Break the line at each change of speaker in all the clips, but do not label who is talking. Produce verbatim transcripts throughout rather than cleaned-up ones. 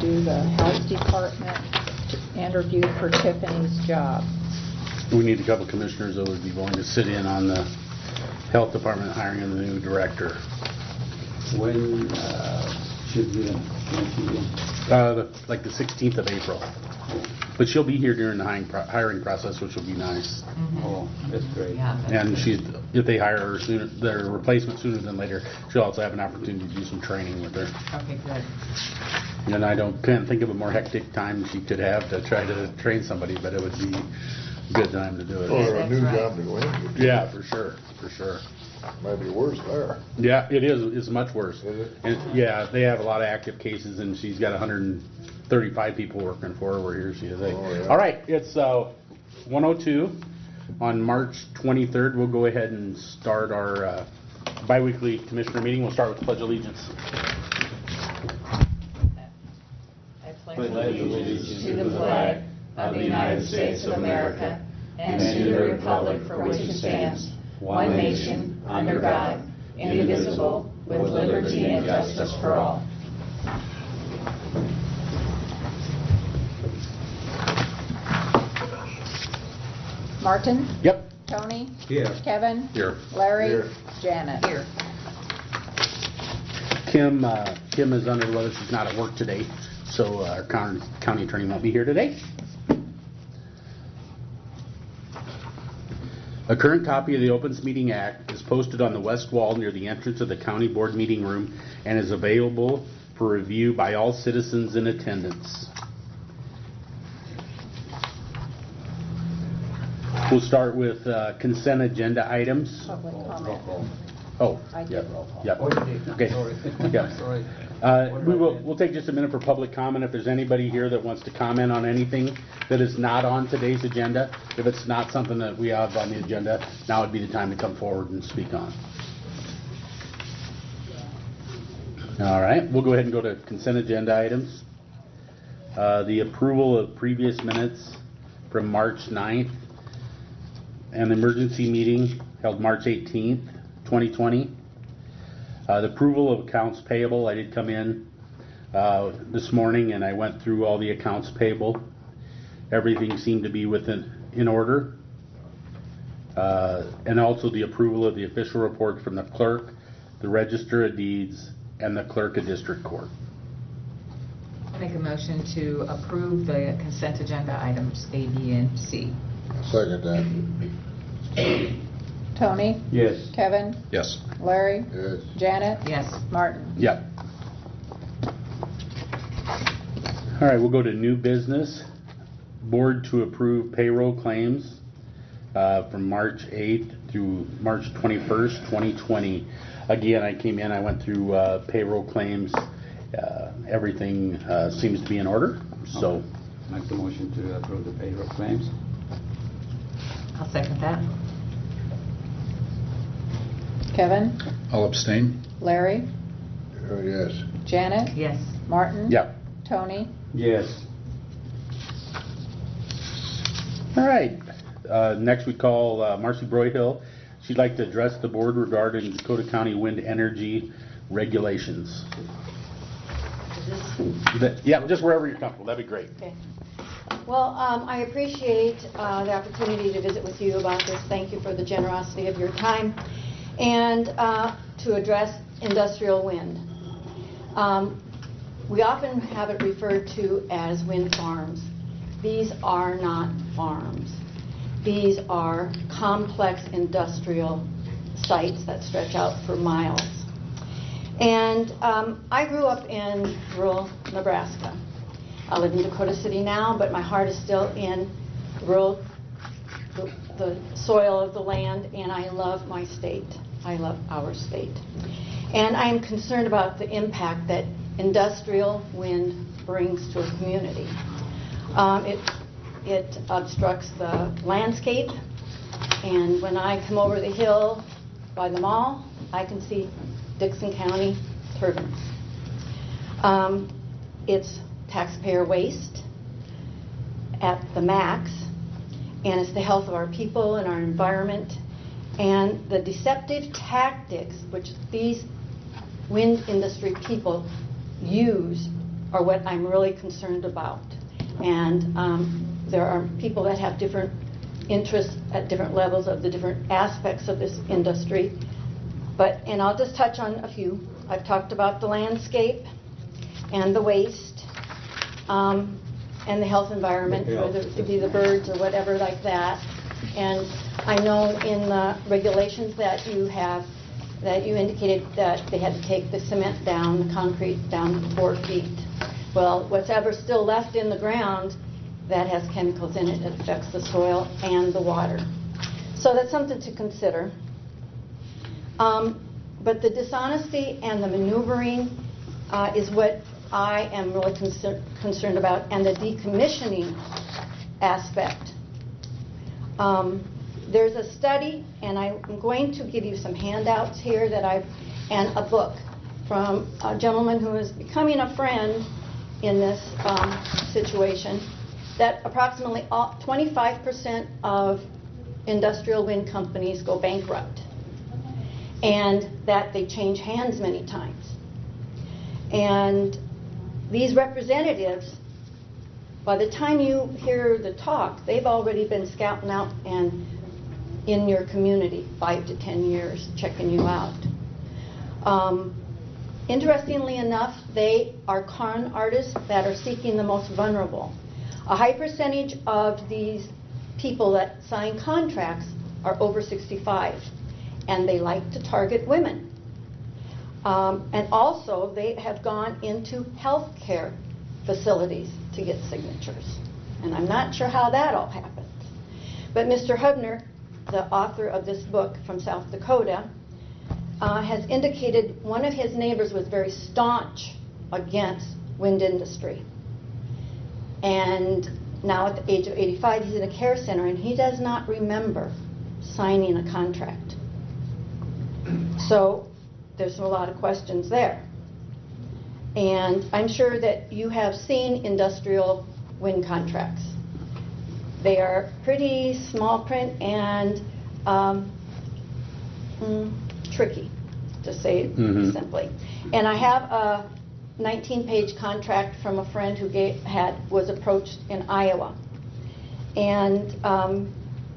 to the health department to interview for Tiffany's job.
We need a couple commissioners that would be willing to sit in on the health department hiring of the new director.
When uh, should be the next meeting?
Uh, the, like the sixteenth of April. But she'll be here during the hiring, pro hiring process, which will be nice.
Mm-hmm. Oh, that's great.
Yeah, that's
And
good.
she's, if they hire her sooner, their replacement sooner than later, she'll also have an opportunity to do some training with her.
Okay, good.
And I don't can't think of a more hectic time she could have to try to train somebody, but it would be a good time to do it.
Or a
That's
new
right.
job to go into.
Yeah, for sure, for sure.
Might be worse there.
Yeah, it is. It's much worse.
Is it?
And yeah, they have a lot of active cases, and she's got one hundred thirty-five people working for her. Where here she is.
Oh, yeah.
All right, it's uh, one oh two on March twenty-third. We'll go ahead and start our uh, biweekly commissioner meeting. We'll start with the Pledge of Allegiance.
I pledge
Pledge allegiance
to the flag of the United States of America and to the republic for which it stands, one nation, under God, indivisible, with liberty and justice for all.
Martin?
Yep.
Tony?
Here.
Kevin?
Here.
Larry?
Here.
Janet?
Here.
Kim. Uh, Kim is under the weather. She's not at work today, so uh, our county, county attorney won't be here today. A current copy of the Opens Meeting Act is posted on the west wall near the entrance of the county board meeting room and is available for review by all citizens in attendance. We'll start with uh, consent agenda items.
Public comment.
Oh,
I did
yep,
roll call.
yep.
Oh, you did.
Okay.
Sorry.
Yeah.
Sorry.
Uh,
What
we
about
will,
that?
we'll take just a minute for public comment. If there's anybody here that wants to comment on anything that is not on today's agenda, if it's not something that we have on the agenda, now would be the time to come forward and speak on. All right, we'll go ahead and go to consent agenda items. Uh, the approval of previous minutes from March ninth and the emergency meeting held March eighteenth, twenty twenty. Uh, the approval of accounts payable, I did come in uh, this morning and I went through all the accounts payable. Everything seemed to be within in order. Uh, and also the approval of the official report from the clerk, the register of deeds, and the clerk of district court.
Make a motion to approve the consent agenda items A, B, and C.
Second that.
Tony?
Yes.
Kevin?
Yes.
Larry?
Yes.
Janet?
Yes.
Martin?
Yep. All right, we'll go to new business. Board to approve payroll claims uh, from March eighth through March twenty-first, twenty twenty. Again, I came in, I went through uh, payroll claims. Uh, everything uh, seems to be in order. So,
Make the motion to approve the payroll claims.
I'll second that.
Kevin?
I'll abstain.
Larry?
Oh, yes.
Janet?
Yes.
Martin?
yeah.
Tony?
Yes.
All right. Uh, next, we call uh, Marcy Broyhill. She'd like to address the board regarding Dakota County wind energy regulations. That- yeah, just wherever you're comfortable. That'd be great.
Okay. Well, um, I appreciate uh, the opportunity to visit with you about this. Thank you for the generosity of your time. And uh, to address industrial wind. Um, we often have it referred to as wind farms. These are not farms. These are complex industrial sites that stretch out for miles. And um, I grew up in rural Nebraska. I live in Dakota City now, but my heart is still in rural, the, the soil of the land, and I love my state. I love our state. And I am concerned about the impact that industrial wind brings to a community. Um, it, it obstructs the landscape, and when I come over the hill by the mall, I can see Dixon County turbines. Um, it's taxpayer waste at the max, and it's the health of our people and our environment, and the deceptive tactics which these wind industry people use are what I'm really concerned about. And um, there are people that have different interests at different levels of the different aspects of this industry. But, and I'll just touch on a few. I've talked about the landscape and the waste um, and the health environment, whether it be the birds or whatever like that. And I know in the regulations that you have, that you indicated that they had to take the cement down, the concrete down to four feet. Well, whatever still left in the ground that has chemicals in it, it affects the soil and the water. So that's something to consider. Um, but the dishonesty and the maneuvering uh, is what I am really concer- concerned about, and the decommissioning aspect. Um, there's a study, and I'm going to give you some handouts here that I've, and a book from a gentleman who is becoming a friend in this um, situation, that approximately all, twenty-five percent of industrial wind companies go bankrupt, and that they change hands many times. And these representatives, by the time you hear the talk, they've already been scouting out and in your community, five to ten years, checking you out. Um, interestingly enough, they are con artists that are seeking the most vulnerable. A high percentage of these people that sign contracts are over sixty-five, and they like to target women. Um, and also, they have gone into health care facilities to get signatures. And I'm not sure how that all happened. But Mister Hubner, the author of this book from South Dakota, uh, has indicated one of his neighbors was very staunch against wind industry. And now at the age of eighty-five, he's in a care center, and he does not remember signing a contract. So there's a lot of questions there. And I'm sure that you have seen industrial wind contracts. They are pretty small print and um, mm, tricky, to say it
Mm-hmm.
simply. And I have a nineteen-page contract from a friend who gave, had was approached in Iowa, and um,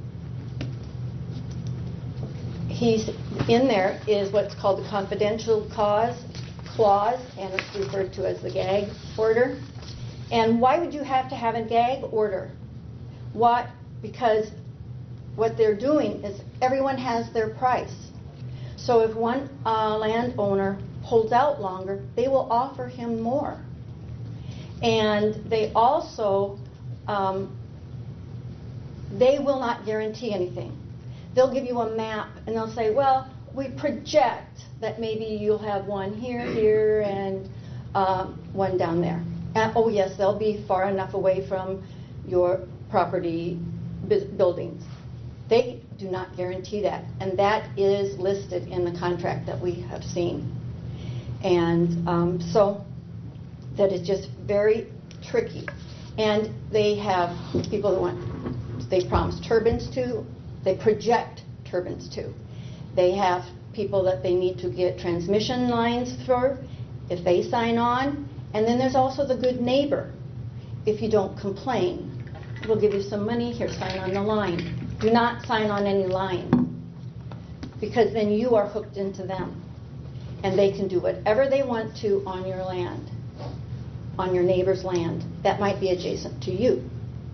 he's in there is what's called the confidential cause clause, and it's referred to as the gag order. And why would you have to have a gag order? What? Because what they're doing is everyone has their price. So if one uh, landowner holds out longer, they will offer him more. And they also, um, they will not guarantee anything. They'll give you a map and they'll say, well, we project that maybe you'll have one here, here, and um, one down there. And, oh yes, they'll be far enough away from your property bu- buildings. They do not guarantee that, and that is listed in the contract that we have seen. And um, so that is just very tricky. And they have people that want, they promise turbines to, they project turbines to. They have people that they need to get transmission lines for if they sign on. And then there's also the good neighbor. If you don't complain, we'll give you some money, here, sign on the line. Do not sign on any line, because then you are hooked into them. And they can do whatever they want to on your land, on your neighbor's land that might be adjacent to you.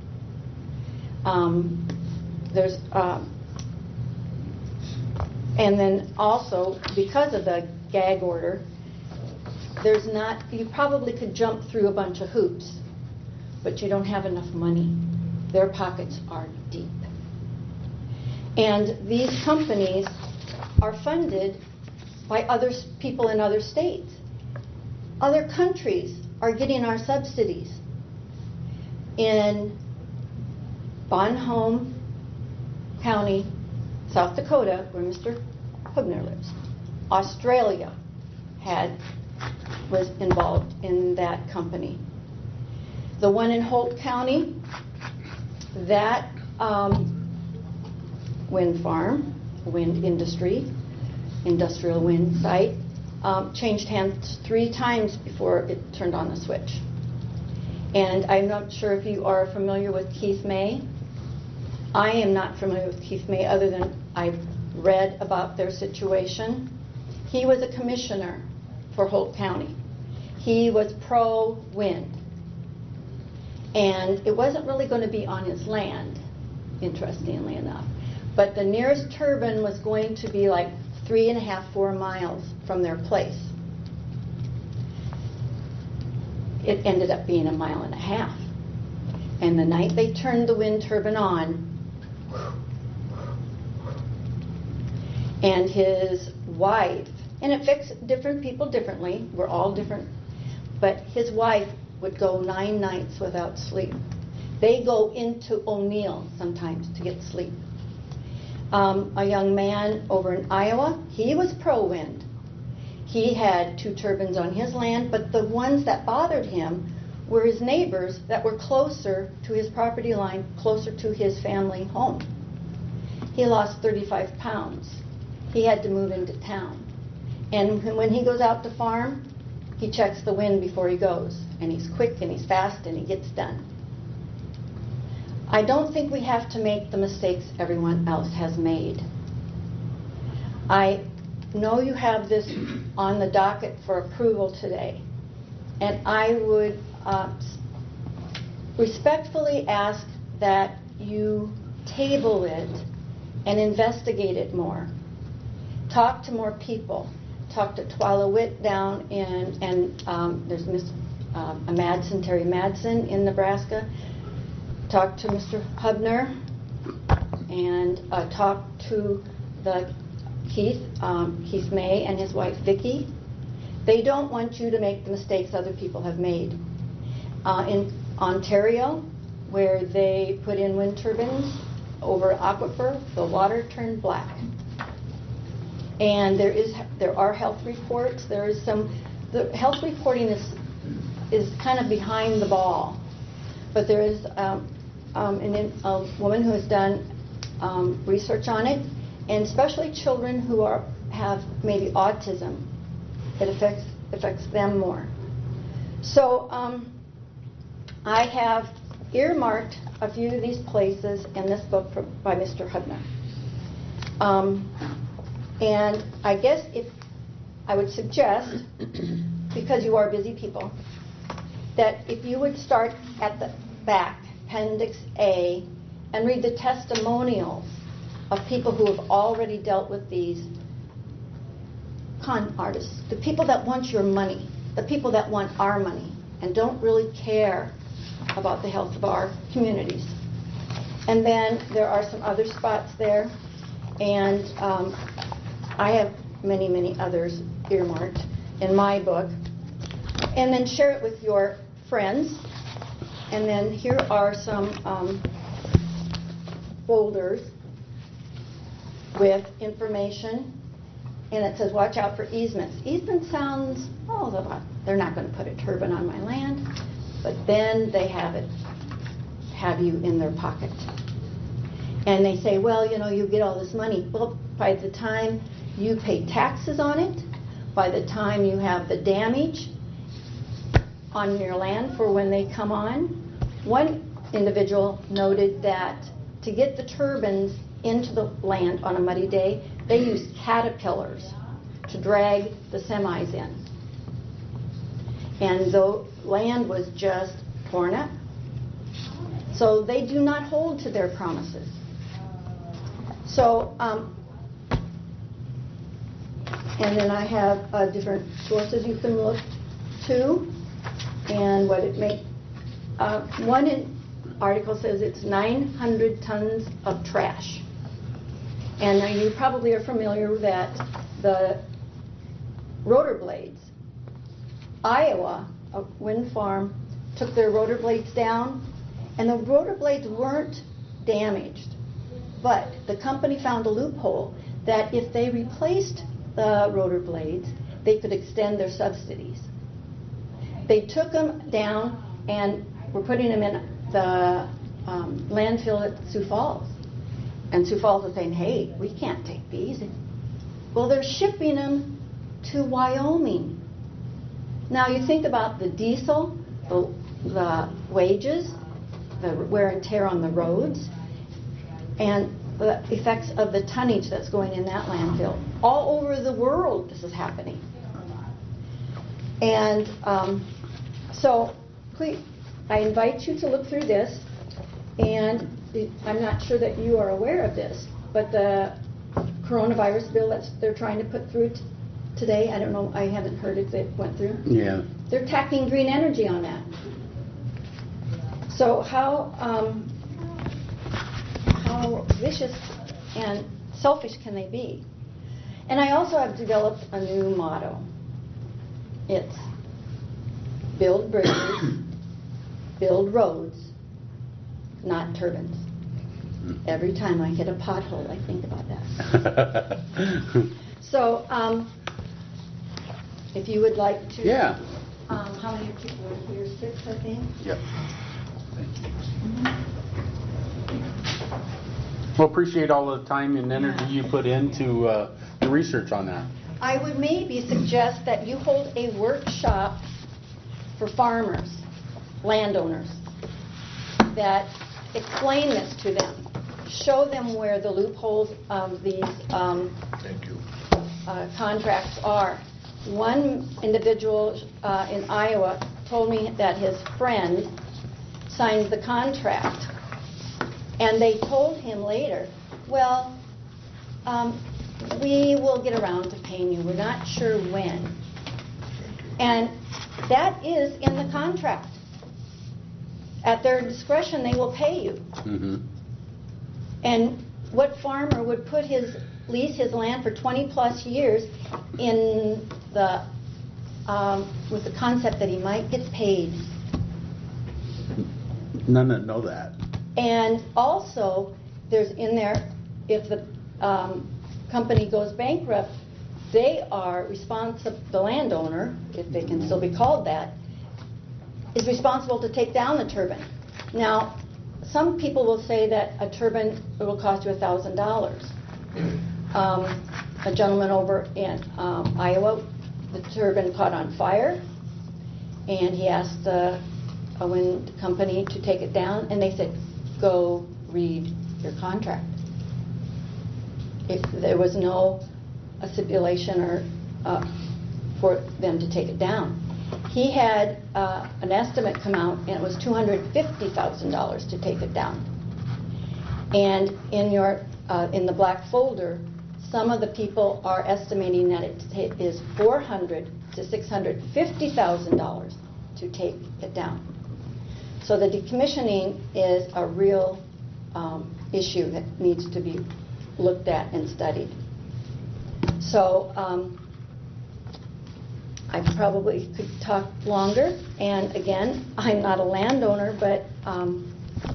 Um, there's, uh, and then also, because of the gag order, there's not, you probably could jump through a bunch of hoops, but you don't have enough money. Their pockets are deep. And these companies are funded by other people in other states. Other countries are getting our subsidies. In Bonhomme County, South Dakota, where Mister Hubner lives, Australia had was involved in that company. The one in Holt County, that um, wind farm, wind industry, industrial wind site, um, changed hands three times before it turned on the switch. And I'm not sure if you are familiar with Keith May. I am not familiar with Keith May other than I've read about their situation. He was a commissioner for Holt County. He was pro-wind. And it wasn't really going to be on his land, interestingly enough. But the nearest turbine was going to be like three and a half, four miles from their place. It ended up being a mile and a half. And the night they turned the wind turbine on, and his wife, and it affects different people differently, we're all different, but his wife would go nine nights without sleep. They go into O'Neill sometimes to get sleep. Um, a young man over in Iowa, he was pro-wind. He had two turbines on his land, but the ones that bothered him were his neighbors that were closer to his property line, closer to his family home. He lost thirty-five pounds. He had to move into town. And when he goes out to farm, he checks the wind before he goes. And he's quick and he's fast and he gets done. I don't think we have to make the mistakes everyone else has made. I know you have this on the docket for approval today. And I would uh, respectfully ask that you table it and investigate it more. Talk to more people. Talk to Twyla Witt down in, and um, there's Miss uh, Madsen, Terry Madsen in Nebraska. Talk to Mister Hubner, and uh, talk to the Keith, um, Keith May and his wife Vicki. They don't want you to make the mistakes other people have made. Uh, in Ontario, where they put in wind turbines over aquifer, the water turned black. And there is, there are health reports. There is some, the health reporting is is kind of behind the ball, but there is um, um, an, a woman who has done um, research on it, and especially children who are have maybe autism. It affects affects them more. So um, I have earmarked a few of these places in this book for, by Mister Hubner. Um, And I guess if I would suggest, because you are busy people, that if you would start at the back, Appendix A, and read the testimonials of people who have already dealt with these con artists, the people that want your money, the people that want our money, and don't really care about the health of our communities. And then there are some other spots there, and um, I have many, many others earmarked in my book. And then share it with your friends. And then here are some um, folders with information. And it says, watch out for easements. Easement sounds, oh, they're not going to put a turbine on my land. But then they have it, have you in their pocket. And they say, well, you know, you get all this money. Well, by the time you pay taxes on it, by the time you have the damage on your land for when they come on. One individual noted that to get the turbines into the land on a muddy day, they used caterpillars to drag the semis in. And the land was just torn up. So they do not hold to their promises. So, um, and then I have uh, different sources you can look to, and what it may. Uh, one in, article says it's nine hundred tons of trash, and uh, you probably are familiar that the rotor blades, Iowa, a wind farm, took their rotor blades down, and the rotor blades weren't damaged, but the company found a loophole that if they replaced the rotor blades, they could extend their subsidies. They took them down and were putting them in the um, landfill at Sioux Falls. And Sioux Falls was saying, hey, we can't take these. Well, they're shipping them to Wyoming. Now you think about the diesel, the the wages, the wear and tear on the roads, and the effects of the tonnage that's going in that landfill. All over the world this is happening. And um, so please, I invite you to look through this, and I'm not sure that you are aware of this, but the coronavirus bill that they're trying to put through t- today, I don't know, I haven't heard if it went through.
Yeah.
They're tacking green energy on that. So how um, how vicious and selfish can they be? And I also have developed a new motto. It's build bridges, build roads, not turbines. Every time I hit a pothole, I think about that. So, um, if you would like to...
Yeah.
Um, how many people are here? Six, I think?
Yep. Well, appreciate all the time and energy you put into uh, the research on that.
I would maybe suggest that you hold a workshop for farmers, landowners, that explain this to them. Show them where the loopholes of these um,
Thank you.
uh, contracts are. One individual uh, in Iowa told me that his friend signed the contract, and they told him later, well, um, we will get around to paying you. We're not sure when. And that is in the contract. At their discretion, they will pay you.
Mm-hmm.
And what farmer would put his lease his land for twenty plus years in the um, with the concept that he might get paid?
None that know that.
And also, there's in there, if the um, company goes bankrupt, they are responsible. The landowner, if they can still be called that, is responsible to take down the turbine. Now, some people will say that a turbine will cost you a thousand dollars. A gentleman over in um, Iowa, the turbine caught on fire, and he asked the a wind company to take it down, and they said, "Go read your contract." If there was no a stipulation or uh, for them to take it down. He had uh, an estimate come out, and it was two hundred fifty thousand dollars to take it down. And in your uh, in the black folder, some of the people are estimating that it t- is four hundred to six hundred fifty thousand dollars to take it down. So the decommissioning is a real um, issue that needs to be looked at and studied. So um, I probably could talk longer, and again, I'm not a landowner, but um,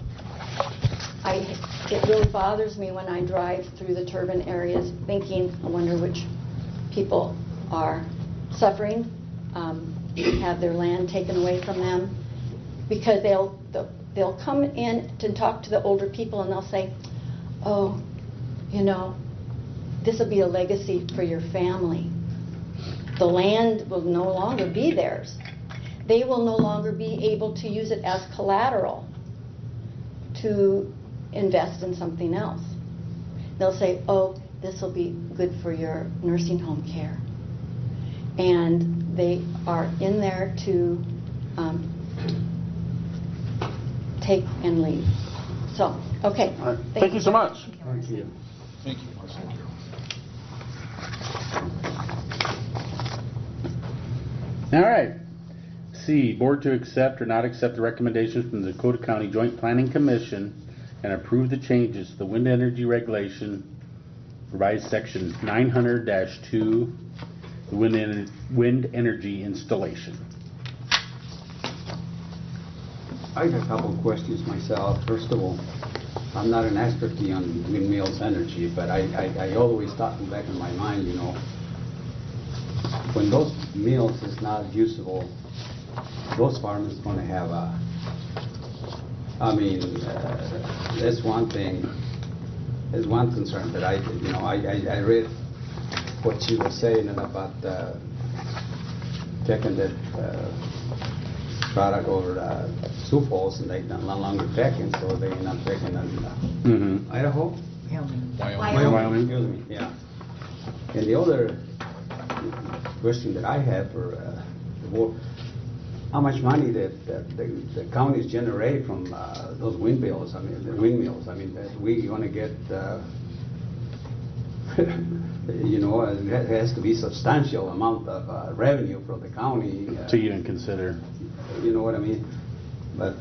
I, it really bothers me when I drive through the turbine areas thinking, I wonder which people are suffering, um, have their land taken away from them, because they'll, they'll come in to talk to the older people and they'll say, oh, you know, this will be a legacy for your family. The land will no longer be theirs. They will no longer be able to use it as collateral to invest in something else. They'll say, oh, this will be good for your nursing home care. And they are in there to um, take and leave. So, okay.
All right. Thank you so much.
Thank you.
Thank you. Thank you.
All right. C, board to accept or not accept the recommendations from the Dakota County Joint Planning Commission and approve the changes to the wind energy regulation, revised section nine hundred dash two, the wind, en- wind energy installation.
I have a couple of questions myself. First of all, I'm not an expert on windmills energy, but I, I, I always thought in the back of my mind, you know, when those mills is not usable, those farmers going to have a, I mean, uh, that's one thing, there's one concern that I, you know, I, I, I read what she was saying about uh, checking that uh, product over uh, Sioux Falls, and they no longer packing, so they end up packing in uh,
Mm-hmm.
Idaho.
Wyoming. Wyoming.
Excuse me, yeah. And the other question that I have for uh, the board, how much money that, that the, the counties generate from uh, those windmills, I mean, the windmills, I mean, that we gonna get, uh, you know, it has to be substantial amount of uh, revenue from the county. uh,
To even consider.
You know what I mean? But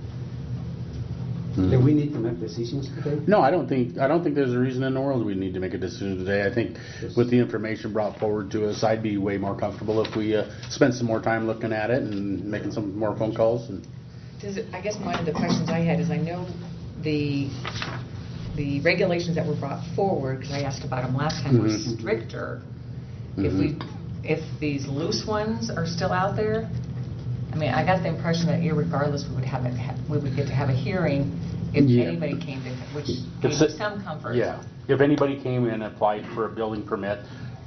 Mhm.
do we need to make decisions today?
No, I don't think, I don't think there's a reason in the world we need to make a decision today. I think with the information brought forward to us, I'd be way more comfortable if we uh, spent some more time looking at it and making some more phone calls. And
Does it, I guess one of the questions I had is, I know the, the regulations that were brought forward, because I asked about them last time, were
Mhm.
stricter. If we, if these loose ones are still out there, I mean, I got the impression that irregardless, we would have, a- we would get to have a hearing if
Yeah.
anybody came to, which gave
If
me
it-
some comfort.
Yeah, if anybody came in and applied for a building permit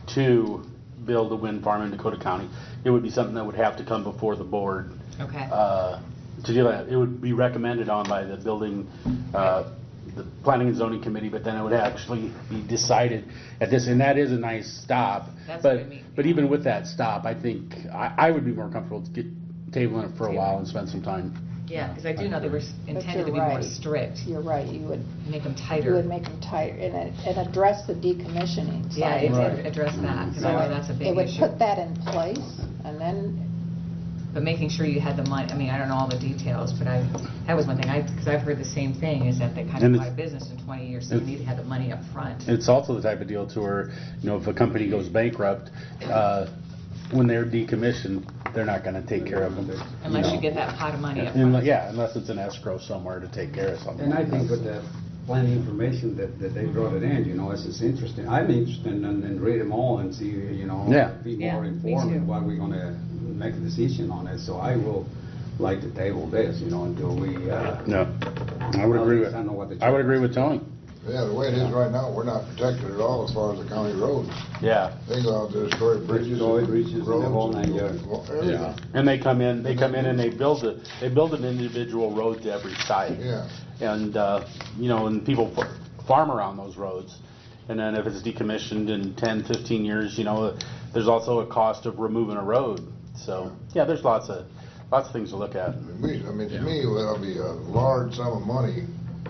to build a wind farm in Dakota County, it would be something that would have to come before the board.
Okay.
Uh, to do that, it would be recommended on by the building, uh, the planning and zoning committee, but then it would actually be decided at this, and that is a nice stop.
That's
But,
what I mean.
but even with that stop, I think, I, I would be more comfortable to get, tabling it for a while and spend some time.
Yeah, because I do know they were s-
But
intended to
you're
be more
right.
strict,
You're right, you would,
make them
you
tighter.
would make them tighter and, and address the decommissioning
Yeah,
side.
it
of
Right.
did address that, because
So
I know
it-
that's a big
It would
issue.
put that in place, and then,
But making sure you had the money, I mean, I don't know all the details, but I, that was one thing, I, because I've heard the same thing, is that they kind
And
of
it's-
buy business in twenty years, so you
it's-
need to have the money up front.
It's also the type of deal to where, you know, if a company goes bankrupt, uh, when they're decommissioned, they're not gonna take care of them.
Unless you
know.
get that pot of money up
Unle-
front.
Yeah, unless it's an escrow somewhere to take care of something.
And I
like
think
that.
with the planning information that, that they brought it in, you know, it's, it's interesting. I'm interested in, in read them all and see, you know,
Yeah.
be
Yeah,
more
me
informed
too.
in what we're gonna make a decision on it. So I will like to table this, you know, until we, uh,
No, I would agree with,
I don't know what the
I would agree with Tony.
Yeah, the way it is right now, we're not protected at all as far as the county roads.
Yeah,
They go out there, destroy bridges.
Destroy bridges and the
roads
whole nine yards.
well, everything.
and they come in, they come in and they build a, they build an individual road to every site.
Yeah.
And, uh, you know, and people fa- farm around those roads. And then if it's decommissioned in ten, fifteen years, you know, there's also a cost of removing a road. So, yeah, there's lots of, lots of things to look at.
We- I mean, to me, that'll be a large sum of money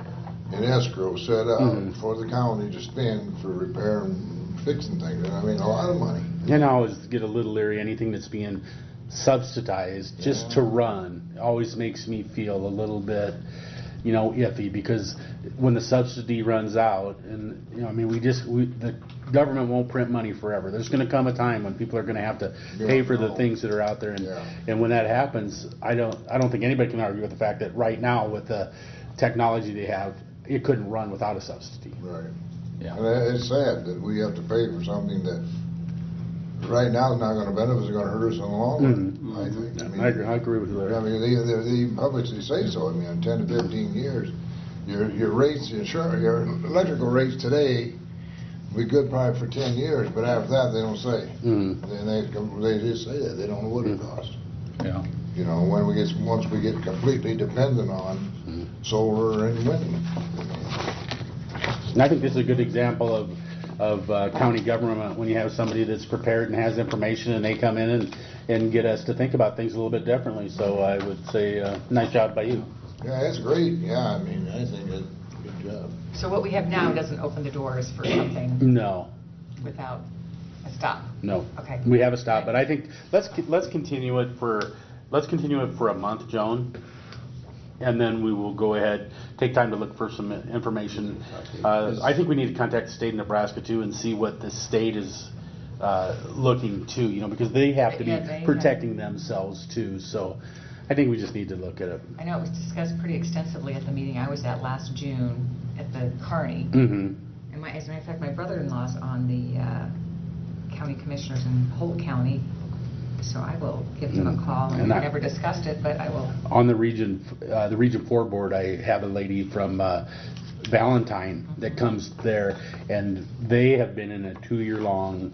in escrow set out
Mhm.
for the county to spend for repair and fixing things. And I mean, a lot of money.
And I always get a little leery, anything that's being subsidized just to run always makes me feel a little bit, you know, iffy, because when the subsidy runs out, and, you know, I mean, we just, we, the government won't print money forever. There's gonna come a time when people are gonna have to pay
Yeah,
for the
no.
things that are out there, and,
Yeah.
and when that happens, I don't, I don't think anybody can argue with the fact that right now, with the technology they have, it couldn't run without a subsidy.
Right.
Yeah.
And it- it's sad that we have to pay for something that right now is not gonna benefit us, it's gonna hurt us in the long run, I think.
Yeah,
mean,
I agree, I agree with you
I
there.
mean, they, they, they publicly say so. I mean, in ten to fifteen years, your, your rates, your insurance, your electrical rates today be good probably for ten years, but after that, they don't say.
Mm.
Then they, come- they just say that, they don't know what it costs.
Yeah.
You know, when we get, once we get completely dependent on
Mm.
solar and wind.
And I think this is a good example of, of uh, county government, when you have somebody that's prepared and has information, and they come in and, and get us to think about things a little bit differently. So I would say, uh, nice job by you.
Yeah, it's great, yeah, I mean, I think it, good job.
So what we have now doesn't open the doors for something
No,
without a stop.
no.
Okay.
We have a stop, but I think, let's, let's continue it for, let's continue it for a month, Joan. And then we will go ahead, take time to look for some information. Uh, I think we need to contact the state of Nebraska too and see what the state is uh, looking to, you know, because they have to
Yeah, they
be
have-
protecting themselves too. So I think we just need to look at it.
I know it was discussed pretty extensively at the meeting I was at last June at the Kearney.
Mm-hmm.
And my, as a matter of fact, my brother-in-law's on the uh, county commissioners in Holt County, so I will give him
Mm.
a call. And
And
we
I-
never discussed it, but I will.
On the region, uh, the Region Four board, I have a lady from uh, Valentine that comes there, and they have been in a two-year-long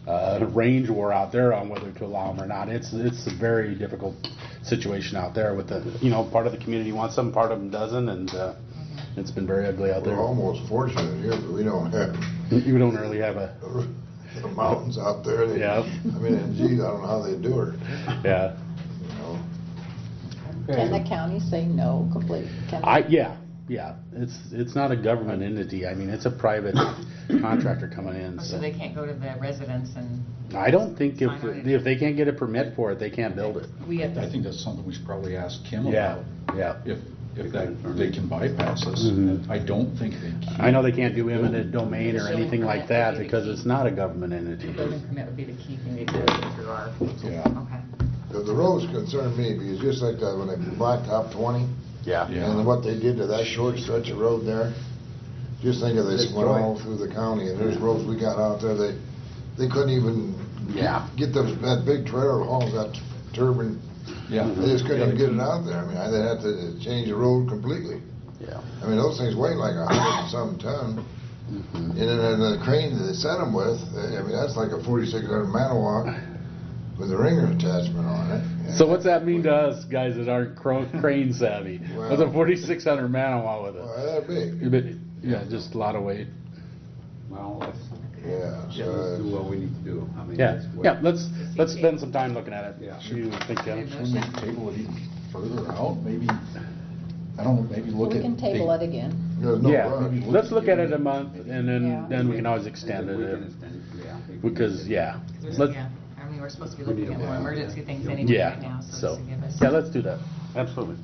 uh, range war out there on whether to allow them or not. It's it's a very difficult situation out there with the, you know, part of the community wants them, part of them doesn't, and uh, it's been very ugly out there.
We're almost fortunate here, but we don't have
You don't really have a,
the mountains out there. They-
Yeah.
I mean, and geez, I don't know how they do it,
yeah.
you know.
Can the county say no completely? Can they-
I, yeah, yeah. It's, it's not a government entity. I mean, it's a private contractor coming in.
So they can't go to the residents and
I don't think if,
Fine, alright.
if they can't get a permit for it, they can't build it.
we have
I
to,
think that's something we should probably ask Kim
Yeah,
about.
yeah.
If, if that, they can bypass us.
Mhm.
I don't think they can.
I know they can't do eminent domain or
Building
anything like
permit
that
would be the
because
key.
it's not a government entity.
the building permit would be the key thing to do through our,
Yeah,
okay.
The, the roads concern me because just like that, when they blacktop twenty,
Yeah.
Yeah.
and what they did to that short stretch of road there, just think of this went
Destroyed.
all through the county, and there's roads we got out there, they, they couldn't even
Yeah.
get those, that big trailer hauls, that turbine,
yeah.
they just couldn't even get it out there. I mean, I- they'd have to change the road completely.
Yeah.
I mean, those things weigh like a hundred and some ton.
Mhm.
And then and the crane that they set them with, I mean, that's like a forty-six hundred Manawak with a ringer attachment on it.
So what's that mean to us guys that aren't cro- crane savvy? What's a forty-six hundred Manawa with
Well,
it?
that big.
A bit- Yeah, just a lot of weight.
Well, let's,
Yeah,
yeah, let's do
so,
what we need to do. I mean,
Yeah,
that's what-
yeah, let's, let's spend some time looking at it.
Yeah.
You think, Kevin?
Shouldn't we table it even further out? Maybe, I don't know, maybe look
We
at.
can table
the-
it again.
there's no
Yeah,
rush.
let's look at it a month and
Yeah.
then, then we can always extend
We can
it.
extend it, yeah.
Because, yeah.
There's,
Let's-
yeah, I mean, we're supposed to be
We
looking
need
at
to-
more
yeah.
emergency things anyway right now,
Yeah,
so
so,
this will give us.
yeah, let's do that. Absolutely.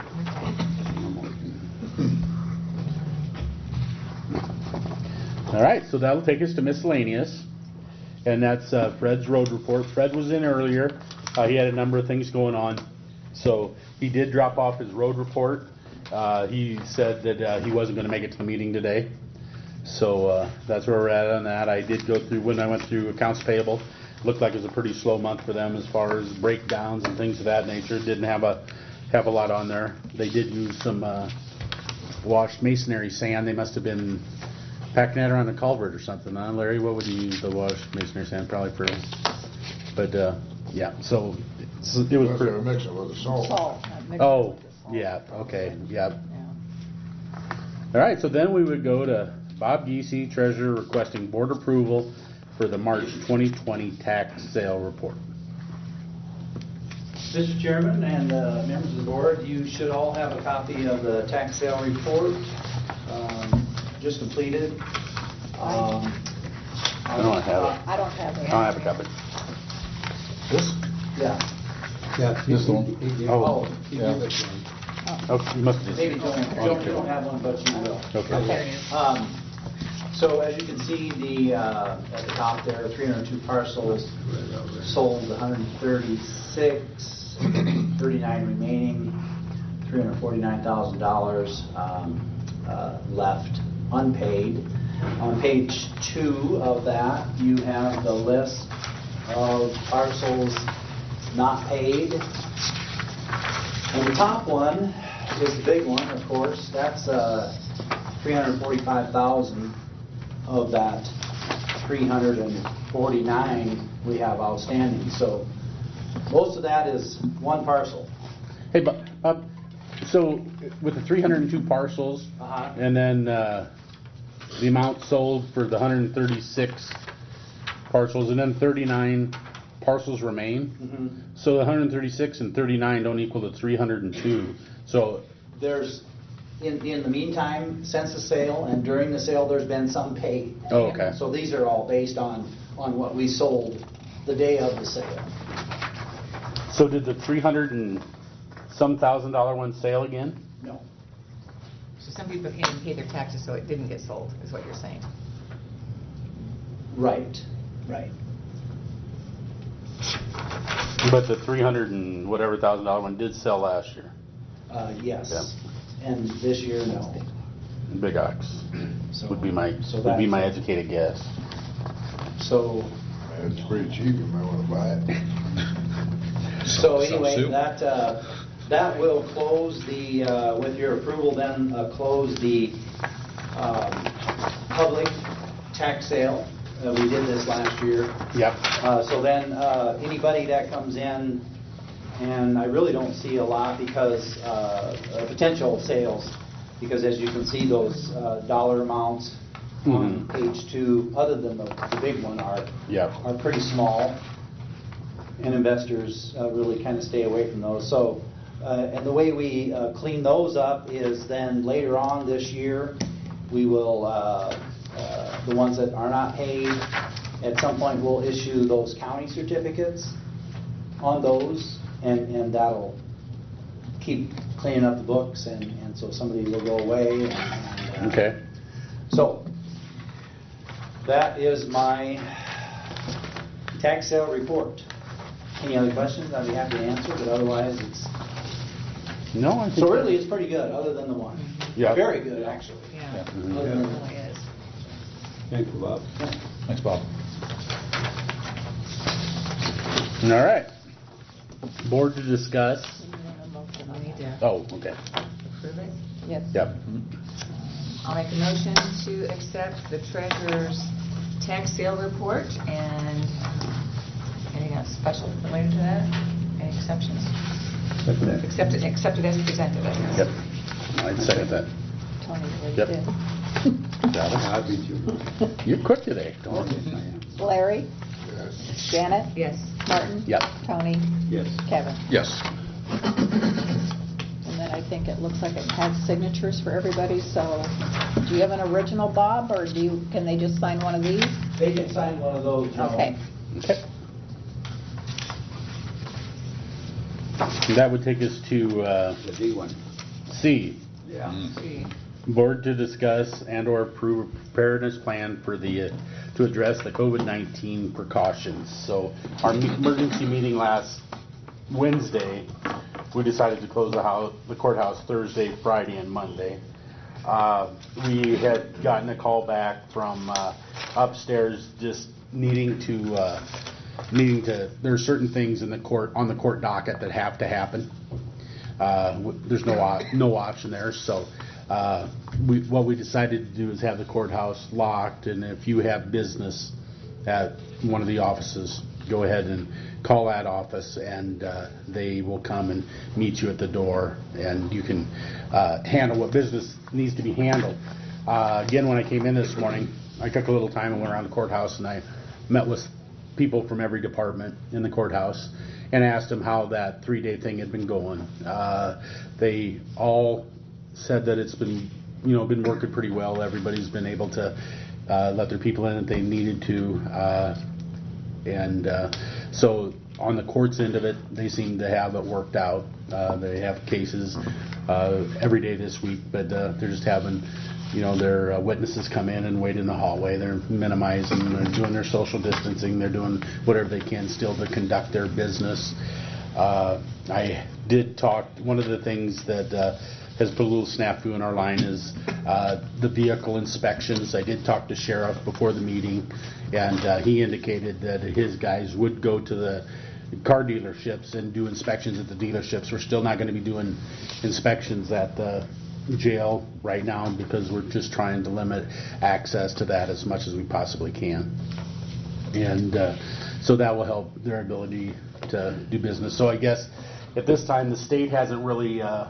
All right, so that'll take us to miscellaneous, and that's uh, Fred's road report. Fred was in earlier. Uh, he had a number of things going on, so he did drop off his road report. Uh, he said that uh, he wasn't going to make it to the meeting today, so uh, that's where we're at on that. I did go through when I went through accounts payable. Looked like it was a pretty slow month for them as far as breakdowns and things of that nature. Didn't have a have a lot on there. They did use some uh, washed masonry sand. They must have been packing that around a culvert or something, huh, Larry? What would you use the washed masonry sand probably for? But uh, yeah, so it's, it was
Unless they were
pretty.
mixing with the salt.
Salt. uh, mix it
Oh,
with the salt.
yeah, okay, yeah.
Yeah.
All right, so then we would go to Bob Geesey, treasurer, requesting board approval for the March twenty twenty tax sale report.
Mister Chairman and uh, members of the board, you should all have a copy of the tax sale report, um, just completed. Um,
I don't have it.
I don't have it.
I don't have a copy.
This?
Yeah,
Yeah,
This
he-
one?
he- he-
Oh.
he
Yeah.
gave it to him.
Oh, you must have just.
maybe don't, don't, don't have one, but you will.
Okay.
There it is.
Um, So as you can see, the, uh, at the top there, three hundred two parcels, sold one hundred thirty-six, thirty-nine remaining, three hundred forty-nine thousand dollars um, uh, left unpaid. On page two of that, you have the list of parcels not paid. And the top one is the big one, of course. That's uh, three hundred forty-five thousand dollars of that three hundred forty-nine we have outstanding. So most of that is one parcel.
Hey, Bob, Bob, so with the three hundred two parcels,
Uh-huh.
and then uh, the amount sold for the one hundred thirty-six parcels, and then thirty-nine parcels remain,
Mhm.
so the one hundred thirty-six and thirty-nine don't equal the three hundred two. So,
There's, in, in the meantime, since the sale and during the sale, there's been some paid.
oh, okay.
So these are all based on, on what we sold the day of the sale.
So did the three hundred and some thousand dollar one sale again?
No.
So some people can't even pay their taxes, so it didn't get sold, is what you're saying.
Right, right.
But the three hundred and whatever thousand dollar one did sell last year.
Uh, yes.
Yeah.
And this year, no.
Big Ox
So-
would be my
so
would be
that's-
my educated guess.
So,
Man, it's pretty cheap, you might wanna buy it.
so
Some
anyway,
soup.
that, uh, that will close the, uh, with your approval then, uh, close the um, public tax sale. Uh, We did this last year.
Yep.
Uh, So then, uh, anybody that comes in, and I really don't see a lot because, uh, uh, potential sales, because as you can see, those uh, dollar amounts on
Mhm.
page two, other than the the big one, are,
Yep.
are pretty small, and investors uh, really kind of stay away from those. So, uh, and the way we uh, clean those up is then later on this year, we will, uh, uh, the ones that are not paid, at some point, we'll issue those county certificates on those, and, and that'll keep cleaning up the books, and, and so somebody will go away. And, and, uh,
Okay.
So, that is my tax sale report. Any other questions? I'd be happy to answer, but otherwise, it's,
No, I think.
so really, it's pretty good, other than the one.
Yeah.
Very good, actually.
Yeah,
Mhm.
Other
it
than-
really is.
Thank you, Bob.
Thanks, Bob.
All right. Board to discuss.
We need to
Oh, okay.
approve it? Yes.
Yep.
I'll make a motion to accept the treasurer's tax sale report and anything else special related to that? Any exceptions? Accept it, accept it as presented, I guess.
Yep. I'd second that.
Tony really
Yep.
did.
Got it?
I beat you.
You're quick today.
Okay, I am.
Larry,
Yes.
Janet,
Yes.
Martin.
Yep.
Tony,
Yes.
Kevin.
Yes.
And then I think it looks like it has signatures for everybody, so do you have an original, Bob, or do you, can they just sign one of these?
They can sign one of those, Joan.
Okay.
Okay. That would take us to uh,
The D one.
C.
Yeah.
See.
Board to discuss and/or approve a preparedness plan for the, uh, to address the COVID nineteen precautions. So our me- emergency meeting last Wednesday, we decided to close the house, the courthouse Thursday, Friday, and Monday. Uh, We had gotten a call back from uh, upstairs just needing to, uh, needing to, there are certain things in the court, on the court docket that have to happen. Uh, w- There's no, op- no option there, so uh, we, what we decided to do is have the courthouse locked, and if you have business at one of the offices, go ahead and call that office, and uh, they will come and meet you at the door, and you can uh, handle what business needs to be handled. Uh, Again, when I came in this morning, I took a little time and went around the courthouse, and I met with people from every department in the courthouse and asked them how that three-day thing had been going. Uh, They all said that it's been, you know, been working pretty well. Everybody's been able to uh, let their people in if they needed to. Uh, And uh, so on the courts end of it, they seem to have it worked out. Uh, They have cases uh, every day this week, but uh, they're just having, you know, their uh, witnesses come in and wait in the hallway. They're minimizing, they're doing their social distancing, they're doing whatever they can still to conduct their business. Uh, I did talk, one of the things that uh, has put a little snafu in our line is uh, the vehicle inspections. I did talk to Sheriff before the meeting, and uh, he indicated that his guys would go to the car dealerships and do inspections at the dealerships. We're still not going to be doing inspections at the jail right now because we're just trying to limit access to that as much as we possibly can. And uh, so that will help their ability to do business. So I guess at this time, the state hasn't really uh,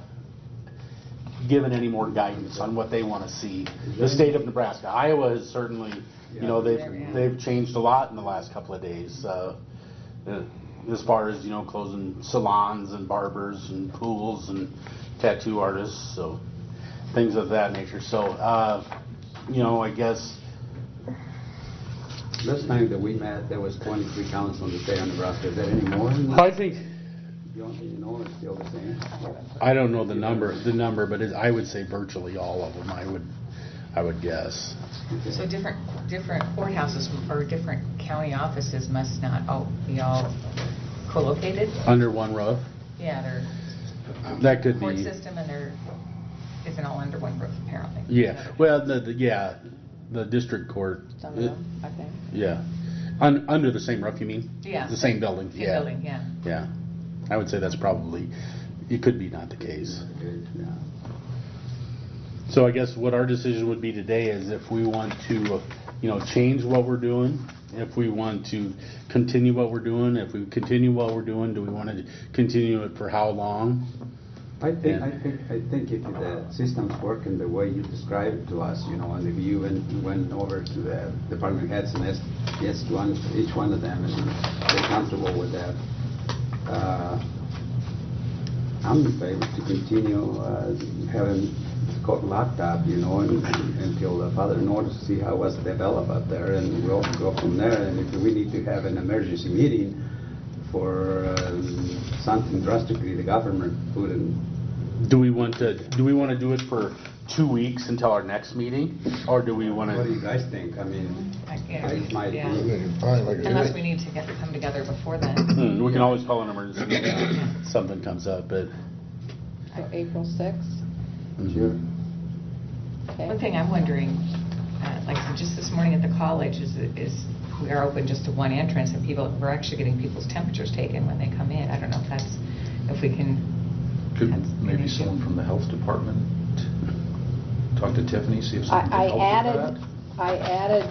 given any more guidance on what they want to see. The state of Nebraska. Iowa has certainly, you know, they've, they've changed a lot in the last couple of days. Uh, uh, as far as, you know, closing salons and barbers and pools and tattoo artists, so things of that nature. So, uh, you know, I guess.
Last time that we met, there was twenty-three counts on the state of Nebraska. Is that any more than that?
I think,
You don't you know it's still the same?
I don't know the number, the number, but it, I would say virtually all of them. I would, I would guess.
So different, different courthouses or different county offices must not all be all co-located?
Under one roof.
Yeah, they're
That could
court
be.
system and they're, isn't all under one roof apparently.
Yeah. Well, the, the yeah, the district court.
Some of them, I think.
Yeah. Un, under the same roof, you mean?
Yeah.
The same building.
Same
yeah.
building, yeah.
Yeah. I would say that's probably. It could be not the case.
Yeah.
So I guess what our decision would be today is if we want to, uh, you know, change what we're doing, if we want to continue what we're doing, if we continue what we're doing, do we want to continue it for how long?
I think,
Yeah.
I think, I think if the system's working the way you described it to us, you know, and if you went, went over to the department heads and asked, asked one, each one of them, and they're comfortable with that, uh, I'm in favor to continue uh, having called laptop, you know, and, until the father notice, see how it was developed up there, and we'll go from there. And if we need to have an emergency meeting for um, something drastically the government put in.
Do we want to, do we want to do it for two weeks until our next meeting? Or do we want
What do you
to?
guys think? I mean,
Like, yeah,
it might
yeah.
be.
Fine, like a-
Unless we need to get, come together before then.
Hmm, We can always call an emergency meeting if something comes up, but.
So April sixth?
Sure.
Okay.
One thing I'm wondering, uh, like just this morning at the college, is, is we are open just to one entrance, and people, we're actually getting people's temperatures taken when they come in. I don't know if that's, if we can.
Could
that's an
maybe
issue.
someone from the health department talk to Tiffany, see if someone
I,
can
I
help with
added,
that?
I added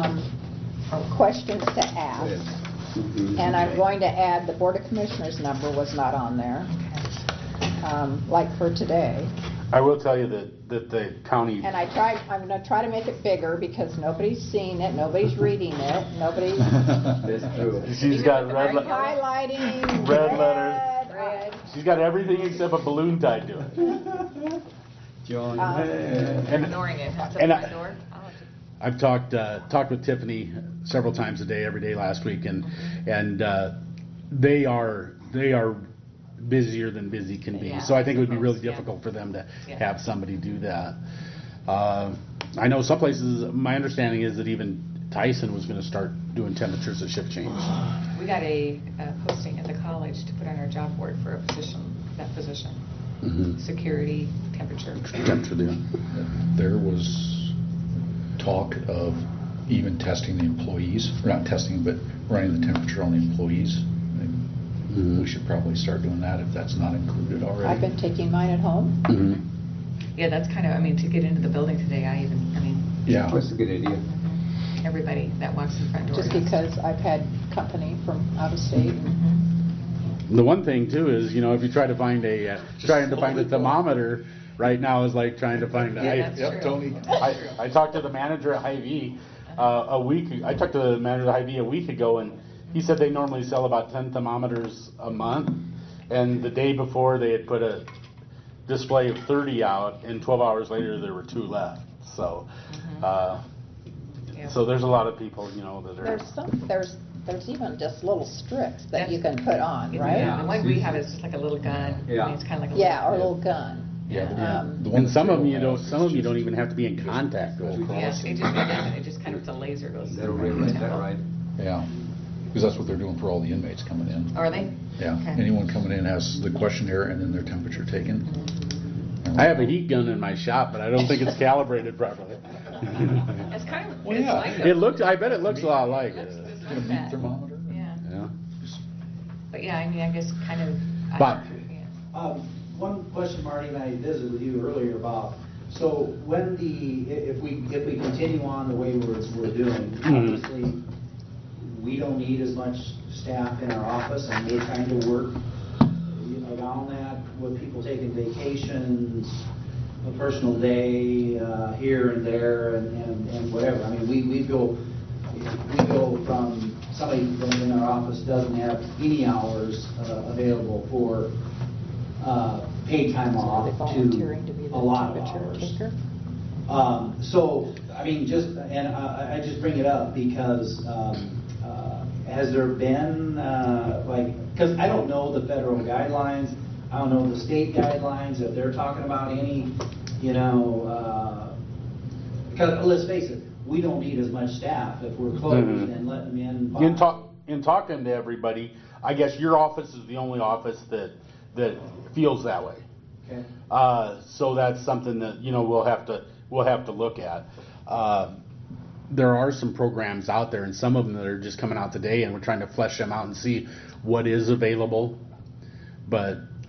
um, questions to ask,
Mhm.
and I'm going to add, the Board of Commissioners number was not on there, um, like for today.
I will tell you that, that the county,
And I tried, I'm gonna try to make it bigger because nobody's seen it, nobody's reading it, nobody's
That's true.
she's got red, le-
highlighting.
Red letters.
Red.
she's got everything except a balloon tied to it.
John.
Um,
And
Ignoring it at the
and
front
I-
door. I'll have to-
I've talked, uh, talked with Tiffany several times a day, every day last week, and, and, uh, they are, they are busier than busy can be.
Yeah,
So I think it would be really
suppose, yeah.
difficult for them to
Yeah.
have somebody do that. Uh, I know some places, my understanding is that even Tyson was gonna start doing temperatures at shift change.
We got a uh, posting at the college to put on our job board for a position, that position,
Mm-hmm.
security, temperature.
Temperature deal.
There was talk of even testing the employees, or not testing, but running the temperature on the employees.
Mhm.
We should probably start doing that if that's not included already.
I've been taking mine at home.
Mhm.
Yeah, that's kind of, I mean, to get into the building today, I even, I mean,
Yeah.
That's a good idea.
everybody that walks in the front door.
Just
has-
because I've had company from out of state.
Mhm.
The one thing too is, you know, if you try to find a, uh, trying to find a thermometer right now is like trying to find a.
Yeah,
I-
that's
Yep,
true.
Tony.
I, I talked to the manager at Hy-Vee uh, a week, I talked to the manager at Hy-Vee a week ago, and he said they normally sell about ten thermometers a month, and the day before they had put a display of thirty out, and twelve hours later there were two left. So, uh,
Yeah.
so there's a lot of people, you know, that are.
There's some, there's, there's even just little strips that you
That's-
can put on,
Yeah,
right?
the one we have is just like a little gun. I
Yeah.
mean, it's kind of like a.
Yeah, or a
little-
little gun.
Yeah, the-
Yeah.
Um,
the one
And some of them, you
Phil
don't,
has
some
is
of them you
just-
don't even have to be in contact with.
Yeah, it just, it just kind of, the laser goes.
That'll really, is that right?
Yeah, because that's what they're doing for all the inmates coming in.
Are they?
Yeah,
Okay.
anyone coming in has the questionnaire and then their temperature taken.
I have a heat gun in my shop, but I don't think it's calibrated properly.
It's kind of,
Well,
it's
yeah.
like.
It looks, I bet it looks a lot like
Looks
it.
just
Get a
like
meat
that.
thermometer.
Yeah,
Yeah.
but yeah, I mean, I guess kind of. I-
Bob.
yeah.
Um, One question, Marty, and I visited with you earlier about, so when the, i- if we, if we continue on the way we're, we're doing,
Mhm.
obviously, we don't need as much staff in our office, and we're trying to work you know, around that with people taking vacations, a personal day uh, here and there, and, and and whatever. I mean, we, we go, we go from somebody from in our office doesn't have any hours uh, available for uh, paid time
So
off
are they
to
volunteering to be the
a lot of
temperature
hours.
taker?
Um, so, I mean, just, and I, I just bring it up because, um, uh, has there been, uh, like, because I don't know the federal guidelines, I don't know the state guidelines, if they're talking about any, you know, uh, because let's face it, we don't need as much staff if we're closed
Mhm.
and letting them in.
In talk, in talking to everybody, I guess your office is the only office that, that feels that way.
Okay.
Uh, so that's something that, you know, we'll have to, we'll have to look at. Uh, there are some programs out there, and some of them that are just coming out today, and we're trying to flesh them out and see what is available. But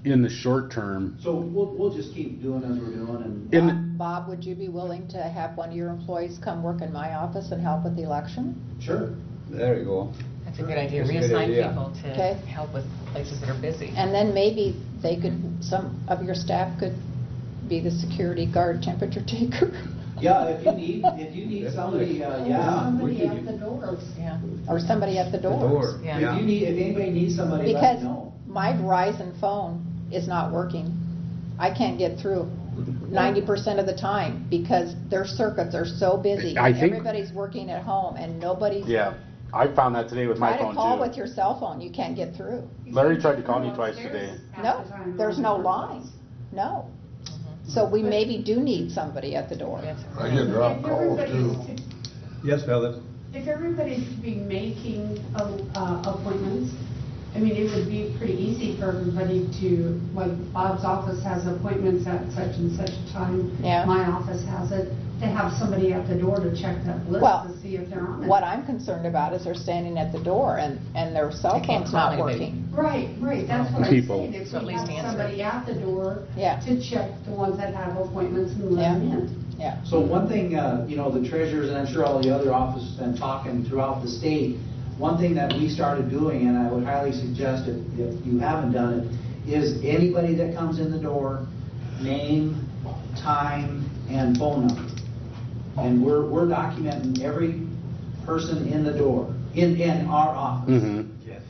in the short term,
So we'll, we'll just keep doing as we're doing and.
in,
Bob, Bob, would you be willing to have one of your employees come work in my office and help with the election?
Sure.
There you go.
That's a good idea.
That's a good
Reassign
idea.
people to
Okay.
help with places that are busy.
And then maybe they could, some of your staff could be the security guard temperature taker.
Yeah, if you need, if you need somebody, uh, yeah. we
Somebody
could
at
do-
the doors. Yeah, or somebody at the
The
doors.
door.
Yeah.
If you need, if anybody needs somebody, let
Because
me know.
my Verizon phone is not working. I can't get through ninety percent of the time because their circuits are so busy.
I think-
Everybody's working at home and nobody's.
yeah, I found that today with my
Try to
phone
call with
too.
your cell phone, you can't get through.
Larry tried to call me twice today.
No, there's no line, no. So we maybe do need somebody at the door.
That's a
I
great
get dropped
If
calls too.
everybody's-
Yes, fellas?
If everybody could be making uh, uh, appointments, I mean, it would be pretty easy for everybody to, like Bob's office has appointments at such and such a time.
Yeah.
My office has it, to have somebody at the door to check that list
Well,
to see if they're on it.
What I'm concerned about is they're standing at the door and, and their cell
They can't
phone's
call
not
anybody.
working.
Right, right, that's what I'm
People.
saying. If
So at
we
least
have
answer.
somebody at the door
Yeah.
to check the ones that have appointments and let them
Yeah.
in.
Yeah.
So one thing, uh, you know, the treasurers, and I'm sure all the other offices have been talking throughout the state, one thing that we started doing, and I would highly suggest if, if you haven't done it, is anybody that comes in the door, name, time, and phone number. And we're, we're documenting every person in the door, in, in our office.
Mm-hmm,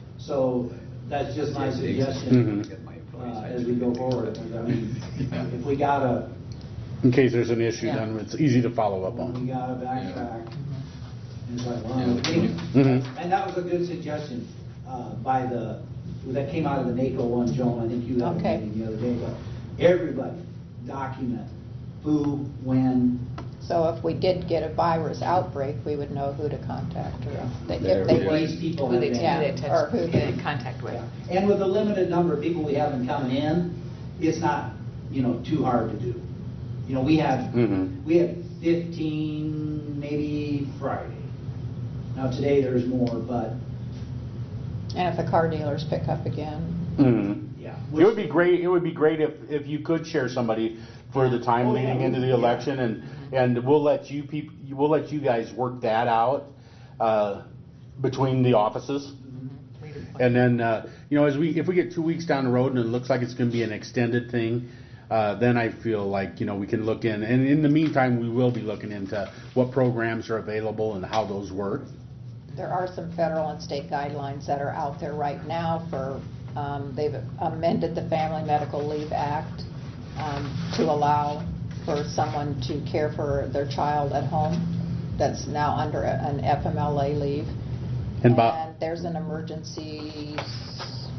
So that's just my suggestion,
mm-hmm.
uh, as we go forward. I mean, if we gotta,
In case there's an issue,
Yeah.
then it's easy to follow up
we
on.
gotta backtrack. It's like, well, anyway.
Mhm.
And that was a good suggestion, uh, by the, that came out of the NACO one, Joan, I think you had a
Okay.
meeting the other day, but everybody document who, when,
So if we did get a virus outbreak, we would know who to contact or if they-
There
if they
we
were.
these people
Who
have
they, who
been.
Yeah,
they
or
touch,
who
who
they-
they in contact with.
Yeah. And with the limited number of people we have been coming in, it's not, you know, too hard to do. You know, we had,
Mhm.
we had fifteen, maybe Friday. Now today there's more, but,
And if the car dealers pick up again.
Mm-hmm.
yeah.
It would be great, it would be great if, if you could share somebody for the time
Oh, yeah,
leading into the
yeah.
election, and, and we'll let you peop, we'll let you guys work that out, uh, between the offices. And then, uh, you know, as we, if we get two weeks down the road and it looks like it's gonna be an extended thing, uh, then I feel like, you know, we can look in, and in the meantime, we will be looking into what programs are available and how those work.
There are some federal and state guidelines that are out there right now for, um, they've amended the Family Medical Leave Act um, to allow for someone to care for their child at home that's now under a- an F M L A leave.
And Bob,
there's an emergency, s-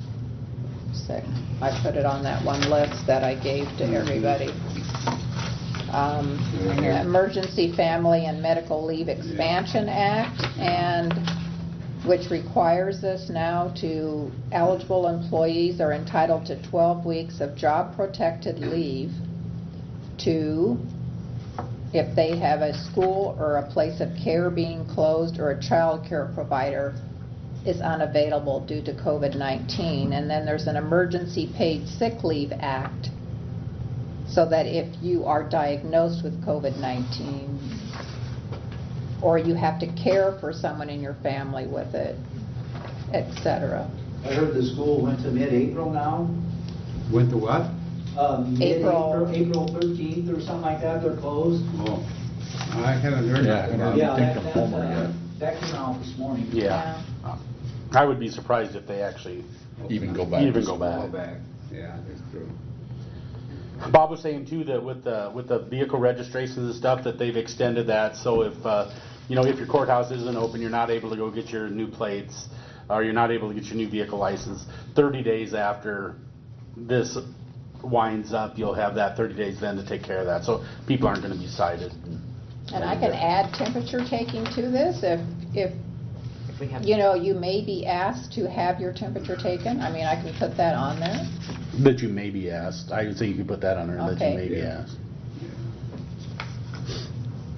sick, I put it on that one list that I gave to everybody. Um, Emergency Family and Medical Leave Expansion Act, and which requires us now to, eligible employees are entitled to twelve weeks of job-protected leave to, if they have a school or a place of care being closed or a child care provider is unavailable due to COVID nineteen. And then there's an Emergency Paid Sick Leave Act, so that if you are diagnosed with COVID nineteen, or you have to care for someone in your family with it, et cetera.
I heard the school went to mid-April now.
Went to what?
Um,
April.
mid-April, April thirteenth or something like that, they're closed.
Oh, I haven't heard
Yeah, I
that.
haven't
Yeah,
think
that,
of
that,
Homer
uh,
yet.
that came out this morning.
yeah, I would be surprised if they actually
Even go back.
even go
Go
back.
back, yeah, that's true.
Bob was saying too that with the, with the vehicle registrations and stuff, that they've extended that, so if, uh, you know, if your courthouse isn't open, you're not able to go get your new plates, or you're not able to get your new vehicle license, thirty days after this winds up, you'll have that thirty days then to take care of that, so people aren't gonna be cited.
And I can add temperature taking to this if, if,
If we have,
you know, you may be asked to have your temperature taken. I mean, I can put that on there.
That you may be asked, I would say you could put that on there, that
Okay.
you may be
Yeah.
asked.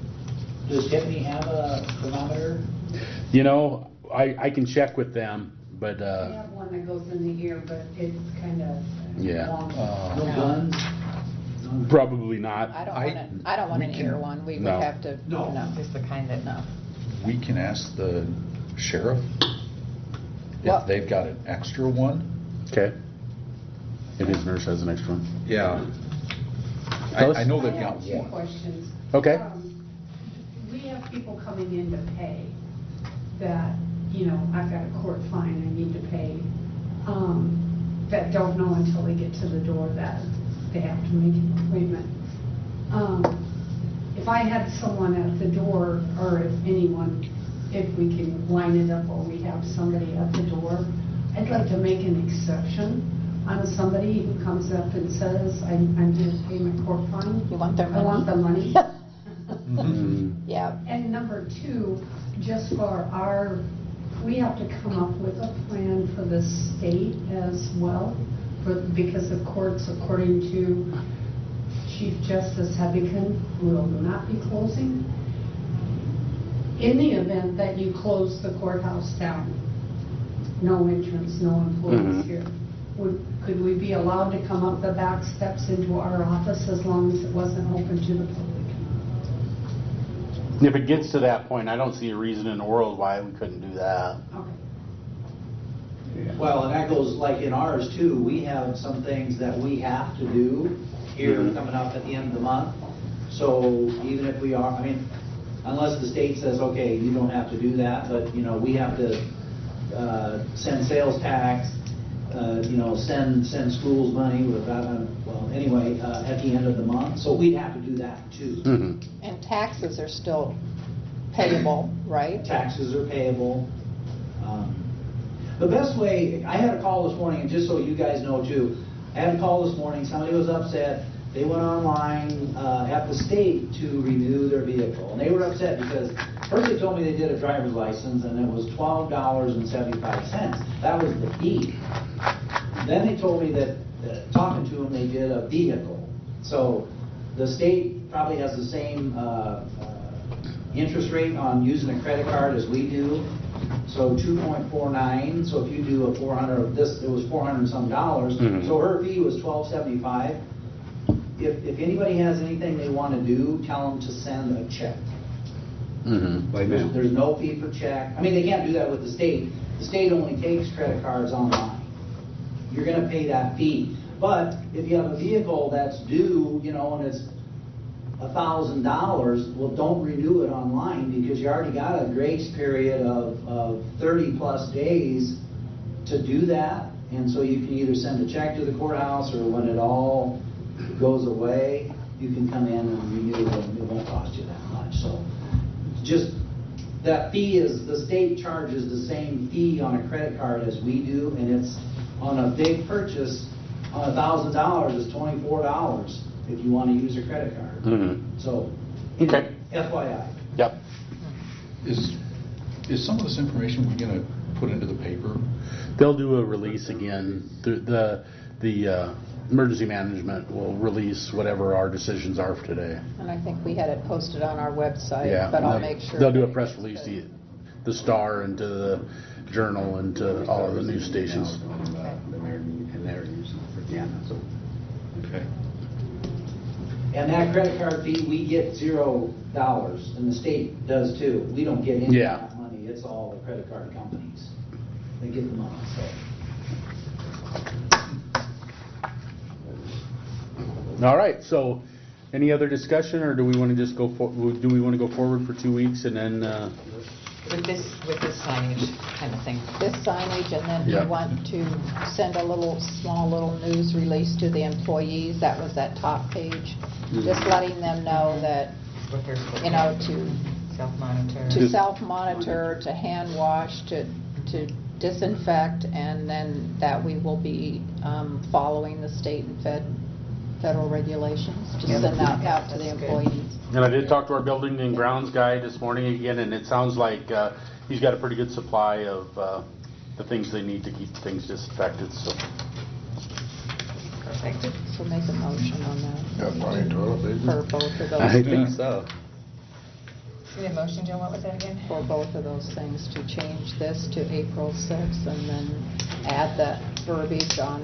Does Tiffany have a thermometer?
You know, I, I can check with them, but,
We
uh,
have one that goes in the ear, but it's kind of
Yeah.
long.
Uh,
No guns?
probably not.
I don't
I-
want it, I don't want
we
an
can-
ear one. We would
No.
have to,
No.
no.
Just the kind that,
No.
We can ask the sheriff
Well-
if they've got an extra one.
Okay. If his nurse has an extra one.
Yeah.
Tell us-
I, I know
I
they've
have
got
two
one.
questions.
Okay.
Um, We have people coming in to pay that, you know, I've got a court fine I need to pay, um, that don't know until they get to the door that they have to make an appointment. Um, If I had someone at the door, or if anyone, if we can line it up or we have somebody at the door, I'd like to make an exception on somebody who comes up and says, I'm, I'm here to pay my court fine.
You want their
I want the
money?
money.
Mm.
Yeah.
And number two, just for our, we have to come up with a plan for the state as well, for, because the courts, according to Chief Justice Hebican, will not be closing. In the event that you close the courthouse down, no entrance, no employees
Mhm.
here, would, could we be allowed to come up the back steps into our office as long as it wasn't open to the public?
If it gets to that point, I don't see a reason in the world why we couldn't do that.
Okay.
Well, and that goes like in ours too. We have some things that we have to do here
Mhm.
coming up at the end of the month. So even if we are, I mean, unless the state says, okay, you don't have to do that, but, you know, we have to uh, send sales tax, uh, you know, send, send schools money without, uh, well, anyway, uh, at the end of the month. So we'd have to do that too.
Mhm.
And taxes are still payable, right?
Taxes are payable. Um, The best way, I had a call this morning, and just so you guys know too, I had a call this morning, somebody was upset, they went online uh, at the state to renew their vehicle, and they were upset because first they told me they did a driver's license, and it was twelve dollars and seventy-five cents. That was the fee. Then they told me that, that talking to them, they did a vehicle. So the state probably has the same uh, uh, interest rate on using a credit card as we do. So two point four nine, so if you do a four hundred, this, it was four hundred and some dollars,
Mhm.
so her fee was twelve seventy-five. If, if anybody has anything they want to do, tell them to send a check.
Mhm.
By
There's,
mail.
there's no fee for check. I mean, they can't do that with the state. The state only takes credit cards online. You're gonna pay that fee. But if you have a vehicle that's due, you know, and it's a thousand dollars, well, don't renew it online because you already got a grace period of, of thirty plus days to do that. And so you can either send a check to the courthouse or when it all goes away, you can come in and renew it and it won't cost you that much. So just, that fee is, the state charges the same fee on a credit card as we do, and it's on a big purchase, on a thousand dollars, it's twenty-four dollars if you want to use a credit card.
Mhm.
So,
Okay.
F Y I.
Yep.
Is, is some of this information we gonna put into the paper?
They'll do a release again. The, the, the uh, emergency management will release whatever our decisions are for today.
And I think we had it posted on our website,
Yeah.
but I'll
they'll-
make sure.
They'll do a
that it
press
gets
release,
to-
the, the Star and to the Journal and to all of the news stations.
The mayor and they're using for Deanna, so.
Okay.
And that credit card fee, we get zero dollars, and the state does too. We don't get any of
Yeah.
that money, it's all the credit card companies. They get the money, so.
All right, so any other discussion, or do we want to just go, for? do we want to go forward for two weeks and then, uh,
with this, with this signage kind of thing.
This signage, and then
Yeah.
you want to send a little, small little news release to the employees. That was that top page. Just letting them know that,
What they're supposed
you know, to
self-monitor.
to
Just-
self-monitor, to hand wash, to, to disinfect, and then that we will be um, following the state and fed, federal regulations to
Yeah.
send that out to the
That's good.
employees.
and I did talk to our building and grounds guy this morning again, and it sounds like uh, he's got a pretty good supply of uh, the things they need to keep things disinfected, so.
Perfect.
So make a motion on that
Got plenty of toilet paper.
for both of those.
I think so.
So the motion, Joe, what was that again?
for both of those things, to change this to April sixth and then add that verbiage on.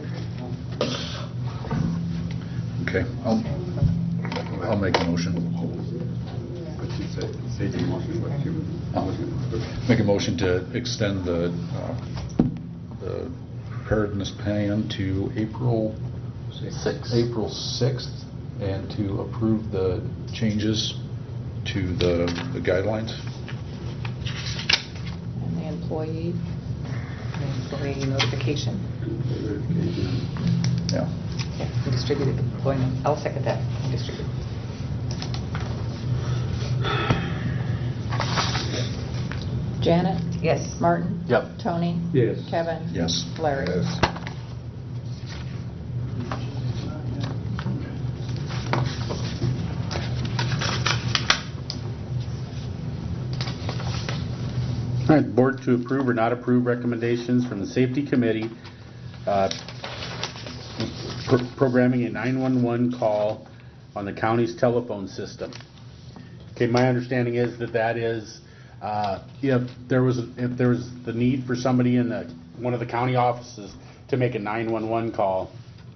Okay, I'll, I'll make a motion.
What you say, say the motion, what you, motion.
Make a motion to extend the, uh, the preparedness plan to April
Six.
April sixth, and to approve the changes to the, the guidelines.
And the employee,
Employee notification.
Yeah.
Okay, we distributed the employment. I'll second that. Distribute.
Janet,
Yes.
Martin?
Yep.
Tony?
Yes.
Kevin?
Yes.
Larry?
Yes.
All right, board to approve or not approve recommendations from the safety committee, uh, pro- programming a nine one one call on the county's telephone system. Okay, my understanding is that that is, uh, if there was, if there was the need for somebody in the, one of the county offices to make a nine one one call,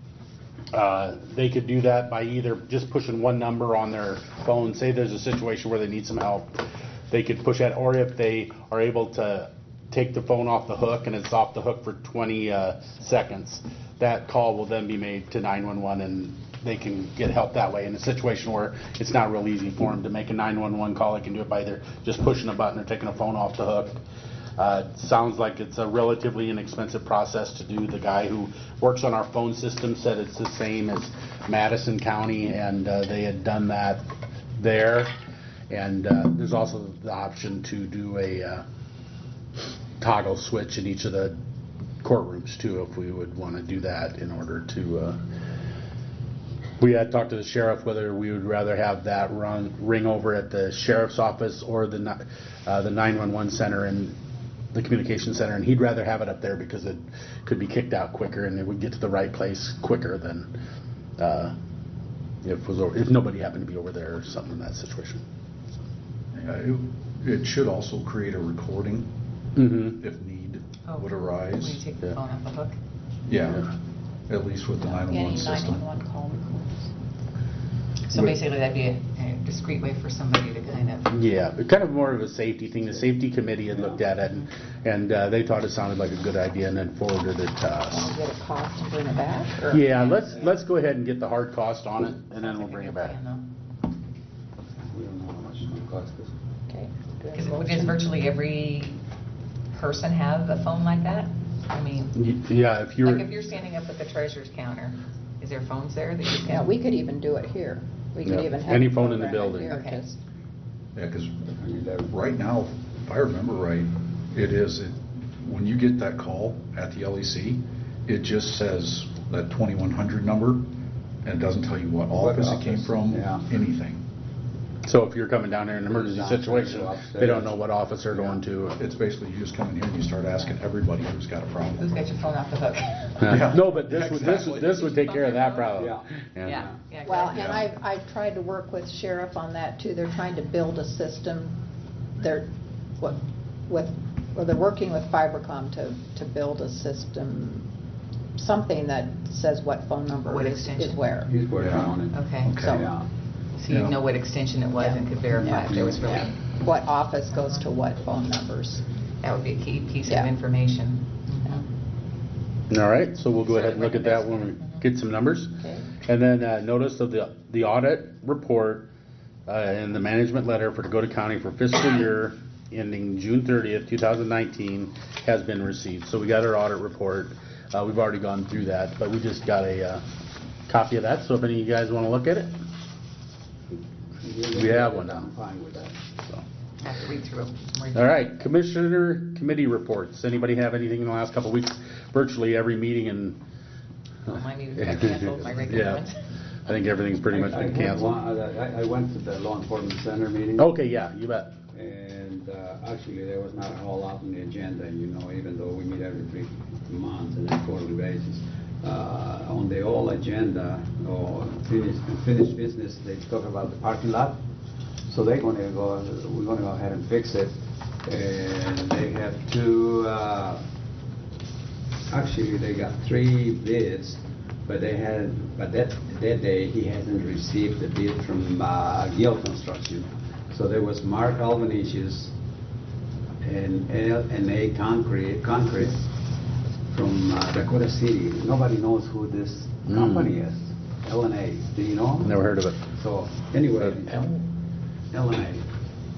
uh, they could do that by either just pushing one number on their phone, say there's a situation where they need some help, they could push that, or if they are able to take the phone off the hook and it's off the hook for twenty uh, seconds, that call will then be made to nine one one and they can get help that way. In a situation where it's not real easy for them to make a nine one one call, they can do it by either just pushing a button or taking a phone off the hook. Uh, sounds like it's a relatively inexpensive process to do. The guy who works on our phone system said it's the same as Madison County, and uh, they had done that there. And uh, there's also the option to do a uh, toggle switch in each of the courtrooms too, if we would want to do that in order to. Uh, we had talked to the sheriff whether we would rather have that run ring over at the sheriff's office or the ni- uh, the nine one one center and the communication center, and he'd rather have it up there because it could be kicked out quicker and it would get to the right place quicker than uh, if it was over, if nobody happened to be over there or something in that situation.
Uh, It it should also create a recording
Mm-hmm.
if need
Oh,
would
When
arise.
you take the phone off the hook.
Yeah, at least with the nine one one
any
system.
nine one one call records.
So
Wait.
basically that'd be a, a discreet way for somebody to kind of.
Yeah, but kind of more of a safety thing. The safety committee had looked at it, and, and uh, they thought it sounded like a good idea, and then forwarded it to
Want to
us.
get a cost and bring it back? or-
Yeah, let's let's go ahead and get the hard cost on it, and then we'll bring it back.
We don't know how much it will cost us.
Okay. do I have a
Does
motion?
does virtually every person have a phone like that? I mean,
Y- Yeah, if you're.
like if you're standing up at the treasurer's counter, is there phones there that you can?
Yeah, we could even do it here. We could
Yeah,
even have.
any
a
phone in the
program
building.
here,
Okay.
'cause-
Yeah, because
I mean, that-
right now, if I remember right, it is, it- when you get that call at the L E C, it just says that twenty-one hundred number, and it doesn't tell you what
What
office it came
office,
from,
yeah.
anything.
So if you're coming down there in an emergency
Downstairs,
situation,
go upstairs.
they don't know what office they're going to.
It's basically, you just come in here and you start asking everybody who's got a
Who's
problem.
got your phone off the hook?
Uh, No, but this would this would
Exactly.
this would take care of that problem.
Yeah.
Yeah. yeah,
Well,
correct.
and I've, I've tried to work with sheriff on that too. They're trying to build a system. They're, what, with, well, they're working with Fibercom to, to build a system, something that says what phone number
What
is,
extension?
is where.
He's working
Yeah.
on it.
Okay.
Okay.
So-
Yeah.
So you
Yeah.
know what extension it was and could verify if there was really,
Yeah. What office goes to what phone numbers.
that would be a key piece of
Yeah.
information.
All right, so we'll go ahead and look at that when we get some numbers.
Okay.
And then uh, notice of the the audit report uh, and the management letter for Dakota County for fiscal year ending June thirtieth, two thousand nineteen has been received. So we got our audit report. Uh, We've already gone through that, but we just got a uh, copy of that. So if any of you guys want to look at it, we have one now.
I'm fine with that.
So.
I have to read through it.
All right, Commissioner Committee reports. Anybody have anything in the last couple of weeks? Virtually every meeting and.
Well, my meetings got canceled, my regular
Yeah.
ones.
I think everything's pretty much
I- I
been
had
canceled.
one- I I went to the law enforcement center meeting.
Okay, yeah, you bet.
And uh, actually, there was not a whole lot on the agenda, you know, even though we meet every three months on a quarterly basis. Uh, On the whole agenda, or finished, finished business, they talk about the parking lot. So they're gonna go, we're gonna go ahead and fix it. And they have two, uh, actually, they got three bids, but they had, but that, that day, he hasn't received the bid from uh, Gill Construction. So there was Mark Albanesius and L and A Concrete, Concrete from uh, Dakota City. Nobody knows who this
Mm.
company is. L and A, do you know?
Never heard of it.
So, anyway,
L?
L and A.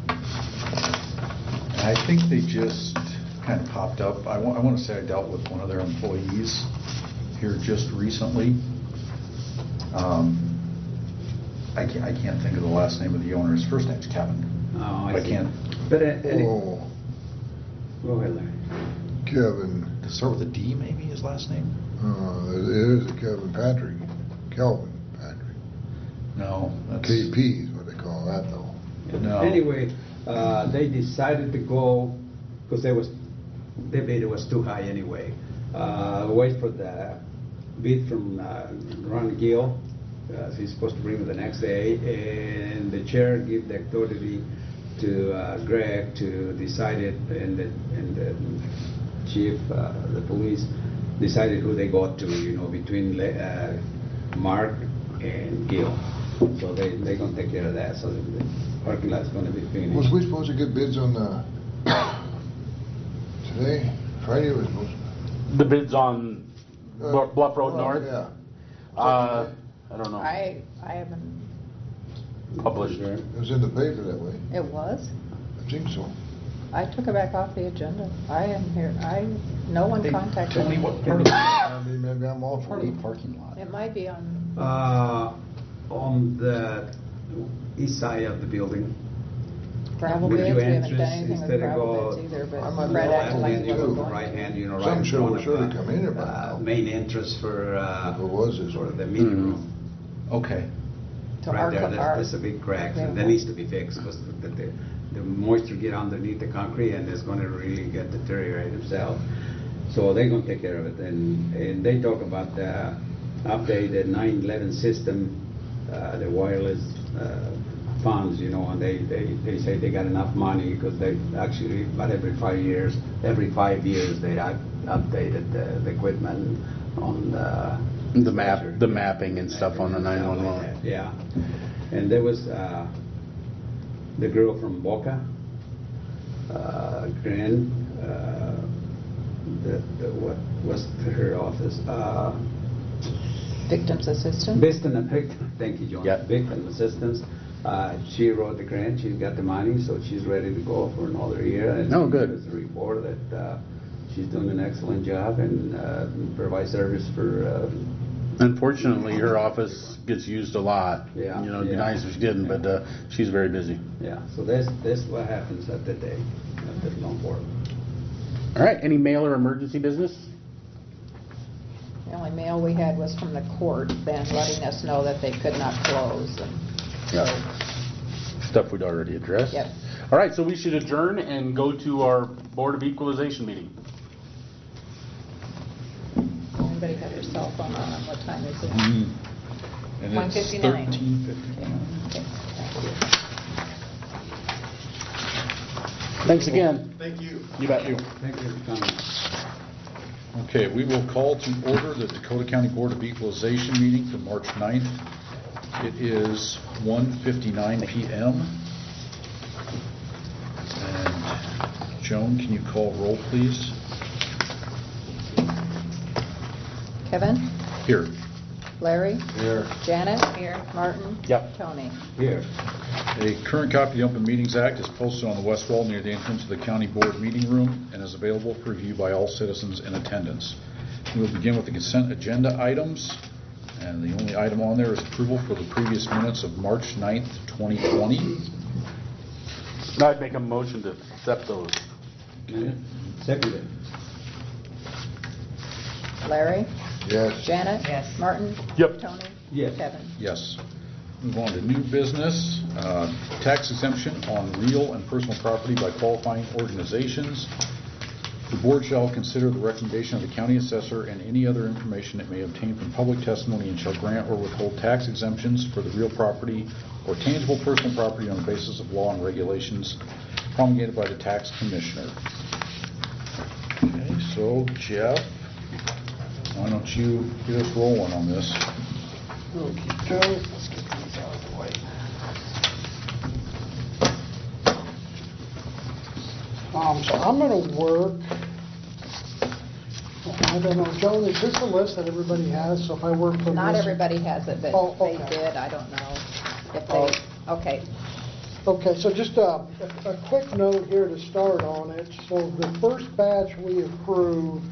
I think they just kind of popped up. I want, I want to say I dealt with one of their employees here just recently. Um, I can't, I can't think of the last name of the owner. His first name's Kevin.
Oh, I
I
see.
can't.
But, uh, any-
Oh,
go ahead, Larry.
Kevin,
Does it start with a D, maybe, his last name?
uh, it is a Kevin Patrick, Kelvin Patrick.
No, that's...
K P is what they call that though.
No.
Anyway, uh, they decided to go, because they was, their bid was too high anyway. Uh, wait for the bid from uh, Ron Gill, uh, he's supposed to bring it the next day, and the chair give the authority to uh, Greg to decide it, and the, and the chief, uh, the police, decided who they got to, you know, between uh, Mark and Gill. So they, they're gonna take care of that, so the parking lot's gonna be
Was
finished.
we supposed to get bids on the, today? Friday was supposed
The bids on
to.
Bluff Bluff Road
well,
North?
Yeah.
Uh, I don't know.
I, I haven't,
Published.
It was in the paper that way.
it was?
I think so.
I took it back off the agenda. I am here, I, no one
Hey,
contacted
Tony,
me.
what part of the,
I mean, maybe I'm off
part
for
of
it.
the parking lot?
It might be on,
Uh, on the east side of the building.
gravel
With
bids,
your
we haven't done
entrance,
anything with
instead of
gravel
go
bids either,
I
but
might
Fred
be
acted
on
like
that
he
too.
was
To
going.
right hand, you know, right
Some
in
sure
front
will
of
surely
the,
come in here by
uh,
now.
main entrance for, uh,
If it was this
for
way.
the meeting
Mhm.
room.
Okay.
To
Right
our,
there,
co-
there's,
our,
there's a big crack,
Yeah.
and that needs to be fixed, because the, the, the moisture get underneath the concrete, and it's gonna really get deteriorate itself. So they're gonna take care of it, and, and they talk about the update the nine eleven system, uh, the wireless, uh, funds, you know, and they, they, they say they got enough money, because they actually, about every five years, every five years, they up- updated the, the equipment on the.
The map, the mapping and stuff on the nine one one.
Yeah, and there was, uh, the girl from Boca, uh, Gran, uh, the, the, what was her office? Uh,
victims assistance.
Victim, victim, thank you, John.
Yep.
Victim assistance. Uh, she wrote the grant, she's got the money, so she's ready to go for another year. And
Oh, good.
There's a report that, uh, she's doing an excellent job and, uh, provides service for, uh,
Unfortunately, her office gets used a lot.
Yeah,
You know, it'd be
yeah.
nice if she didn't, but uh, she's very busy.
yeah, so that's, that's what happens at the day, at the long board.
All right, any mail or emergency business?
The only mail we had was from the court, then letting us know that they could not close, and so,
Stuff we'd already addressed.
Yep.
All right, so we should adjourn and go to our Board of Equalization meeting.
anybody have their cell phone on, what time is it?
Mm. And
one
it's
fifty-nine.
thirteen fifty-nine.
Okay, thank you.
Thanks again.
Thank you.
You bet you.
Thank you for coming.
Okay, we will call to order the Dakota County Board of Equalization meeting for March ninth. It is one fifty-nine p m And Joan, can you call roll, please?
Kevin?
Here.
Larry?
Here.
Janet?
Here.
Martin?
Yep.
Tony?
Here.
A current copy of the Open Meetings Act is posted on the west wall near the entrance of the county board meeting room and is available for review by all citizens in attendance. We will begin with the consent agenda items, and the only item on there is approval for the previous minutes of March ninth, twenty twenty.
I'd make a motion to accept those.
Seconded.
Larry?
Yes.
Janet?
Yes.
Martin?
Yep.
Tony?
Yes.
Kevin?
Yes. Move on to new business, uh, tax exemption on real and personal property by qualifying organizations. The board shall consider the recommendation of the county assessor and any other information it may obtain from public testimony and shall grant or withhold tax exemptions for the real property or tangible personal property on the basis of law and regulations promulgated by the tax commissioner. Okay, so Jeff, why don't you get us rolling on this?
Okay, let's get these out of the way. Um, so I'm going to work, I don't know, Joan, is this a list that everybody has? So if I work from
Not
this-
everybody has it, but
Oh,
they
okay.
did, I don't know if
Oh.
they, okay.
Okay, so just a, a quick note here to start on it. So the first batch we approved,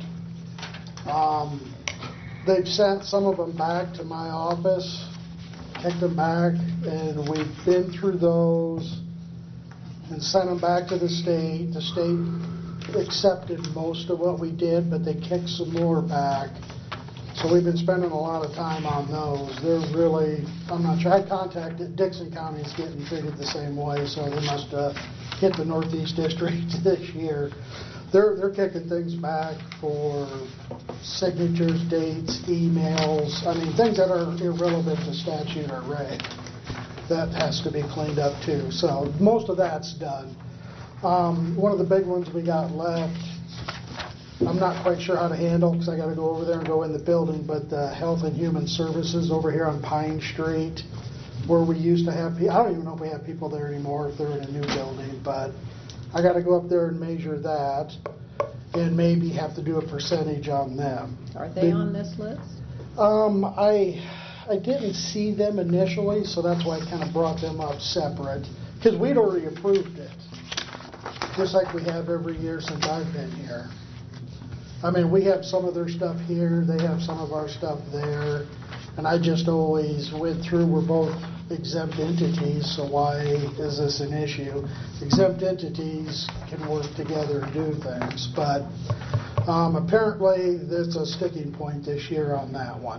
um, they've sent some of them back to my office, kicked them back, and we've been through those and sent them back to the state. The state accepted most of what we did, but they kicked some more back. So we've been spending a lot of time on those. They're really, I'm not sure, I contacted, Dixon County is getting treated the same way, so they must have hit the Northeast District this year. They're, they're kicking things back for signatures, dates, emails, I mean, things that are irrelevant to statute or reg. That has to be cleaned up too. So most of that's done. Um, one of the big ones we got left, I'm not quite sure how to handle because I got to go over there and go in the building, but the Health and Human Services over here on Pine Street, where we used to have people, I don't even know if we have people there anymore, if they're in a new building, but I got to go up there and measure that and maybe have to do a percentage on them.
Are they on this list?
Um, I, I didn't see them initially, so that's why I kind of brought them up separate, because we'd already approved it, just like we have every year since I've been here. I mean, we have some of their stuff here, they have some of our stuff there, and I just always went through, we're both exempt entities, so why is this an issue? Exempt entities can work together and do things, but um, apparently there's a sticking point this year on that one.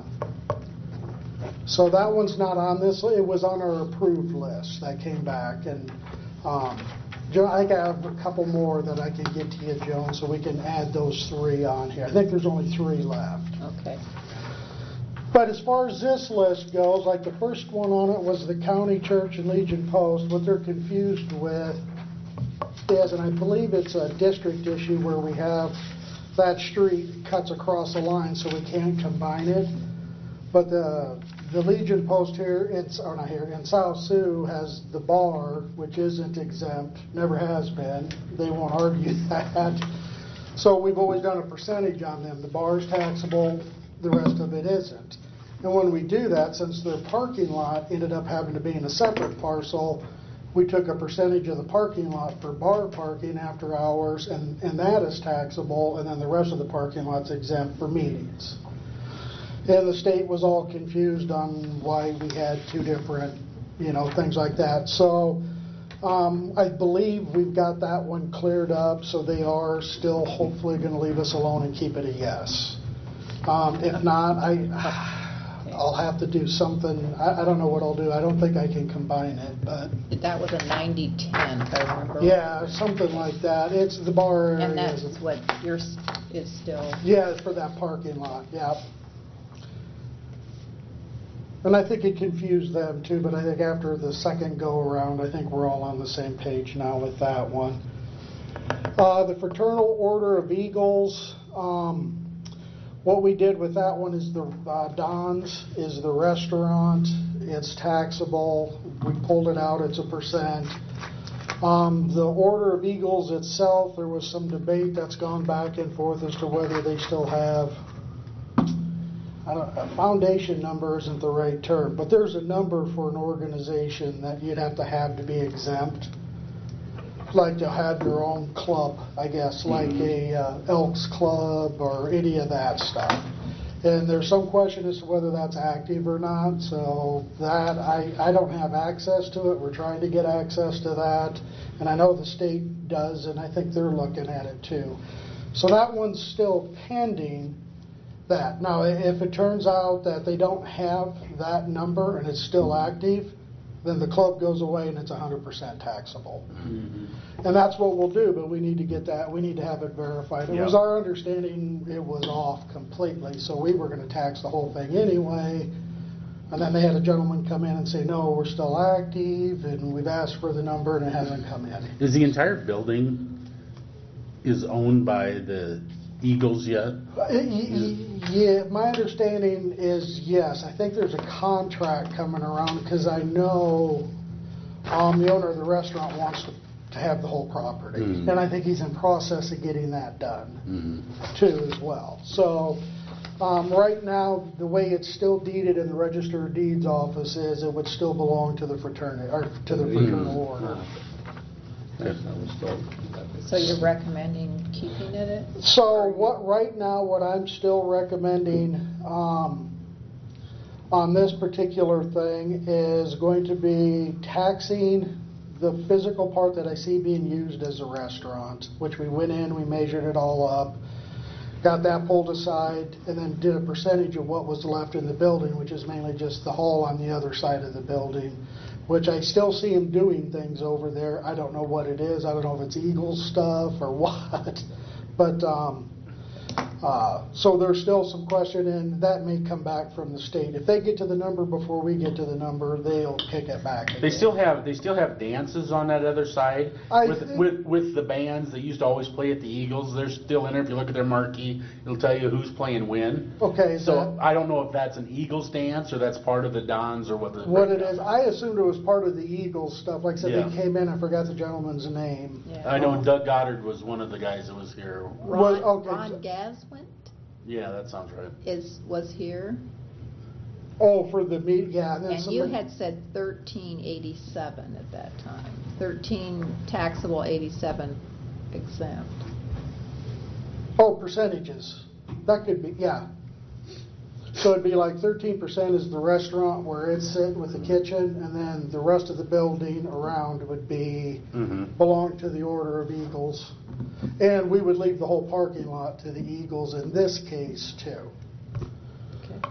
So that one's not on this, it was on our approved list that came back, and um, Joe, I have a couple more that I can get to you, Joan, so we can add those three on here. I think there's only three left.
Okay.
But as far as this list goes, like the first one on it was the County Church and Legion Post. What they're confused with is, and I believe it's a district issue where we have that street cuts across the line, so we can't combine it. But the the Legion Post here, it's or not here in South Sioux has the bar, which isn't exempt, never has been. They won't argue that. So we've always done a percentage on them. The bar's taxable, the rest of it isn't. And when we do that, since their parking lot ended up having to be in a separate parcel, we took a percentage of the parking lot for bar parking after hours, and, and that is taxable, and then the rest of the parking lot's exempt for meetings. And the state was all confused on why we had two different, you know, things like that. So um, I believe we've got that one cleared up, so they are still hopefully going to leave us alone and keep it a yes. Um, if not, I, I'll have to do something. I, I don't know what I'll do. I don't think I can combine it, but
That was a ninety ten, if I remember.
yeah, something like that. It's the bar area.
And that's what yours is still.
Yeah, for that parking lot, yeah. And I think it confused them too, but I think after the second go-around, I think we're all on the same page now with that one. Uh, the Fraternal Order of Eagles, um, what we did with that one is the uh, Don's is the restaurant. It's taxable. We pulled it out. It's a percent. Um, the Order of Eagles itself, there was some debate that's gone back and forth as to whether they still have, I don't, a foundation number isn't the right term, but there's a number for an organization that you'd have to have to be exempt. Like to have your own club, I guess, like a uh, Elks Club or any of that stuff. And there's some question as to whether that's active or not, so that, I, I don't have access to it. We're trying to get access to that, and I know the state does, and I think they're looking at it too. So that one's still pending that. Now, if it turns out that they don't have that number and it's still active, then the club goes away and it's one hundred percent taxable. And that's what we'll do, but we need to get that, we need to have it verified. It was
Yeah.
our understanding it was off completely, so we were gonna tax the whole thing anyway. And then they had a gentleman come in and say, no, we're still active, and we've asked for the number and it hasn't come in.
Is the entire building is owned by the Eagles yet?
Uh, y- y- Yeah, my understanding is yes. I think there's a contract coming around because I know um, the owner of the restaurant wants to, to have the whole property.
Mhm.
And I think he's in process of getting that done
Mhm.
too as well. So um, right now, the way it's still deeded in the Register of Deeds office is it would still belong to the fraternity, or to the fraternal order.
That's how I was told.
So you're recommending keeping it?
So what, right now, what I'm still recommending, um, on this particular thing is going to be taxing the physical part that I see being used as a restaurant, which we went in, we measured it all up, got that pulled aside, and then did a percentage of what was left in the building, which is mainly just the hall on the other side of the building, which I still see him doing things over there. I don't know what it is. I don't know if it's Eagles stuff or what. But, um, uh, so there's still some question, and that may come back from the state. If they get to the number before we get to the number, they'll kick it back again.
They still have, they still have dances on that other side
I
with,
think-
with, with the bands that used to always play at the Eagles. They're still in there. If you look at their marquee, it'll tell you who's playing when.
Okay, is
So
that
I don't know if that's an Eagles dance or that's part of the Dons or what the.
what it is? I assumed it was part of the Eagles stuff. Like I said,
Yeah.
they came in, I forgot the gentleman's name.
Yeah.
I know Doug Goddard was one of the guys that was here.
Was-
Ron,
okay.
Ron Gaswin
Yeah, that sounds right.
is, was here,
Oh, for the meet, yeah. And, then
and you
somebody-
had said thirteen eighty-seven at that time. Thirteen taxable, eighty-seven exempt.
Oh, percentages. That could be, yeah. So it'd be like thirteen percent is the restaurant where it's sitting with the kitchen, and then the rest of the building around would be,
Mm-hmm.
belong to the Order of Eagles. And we would leave the whole parking lot to the Eagles in this case too.
Okay.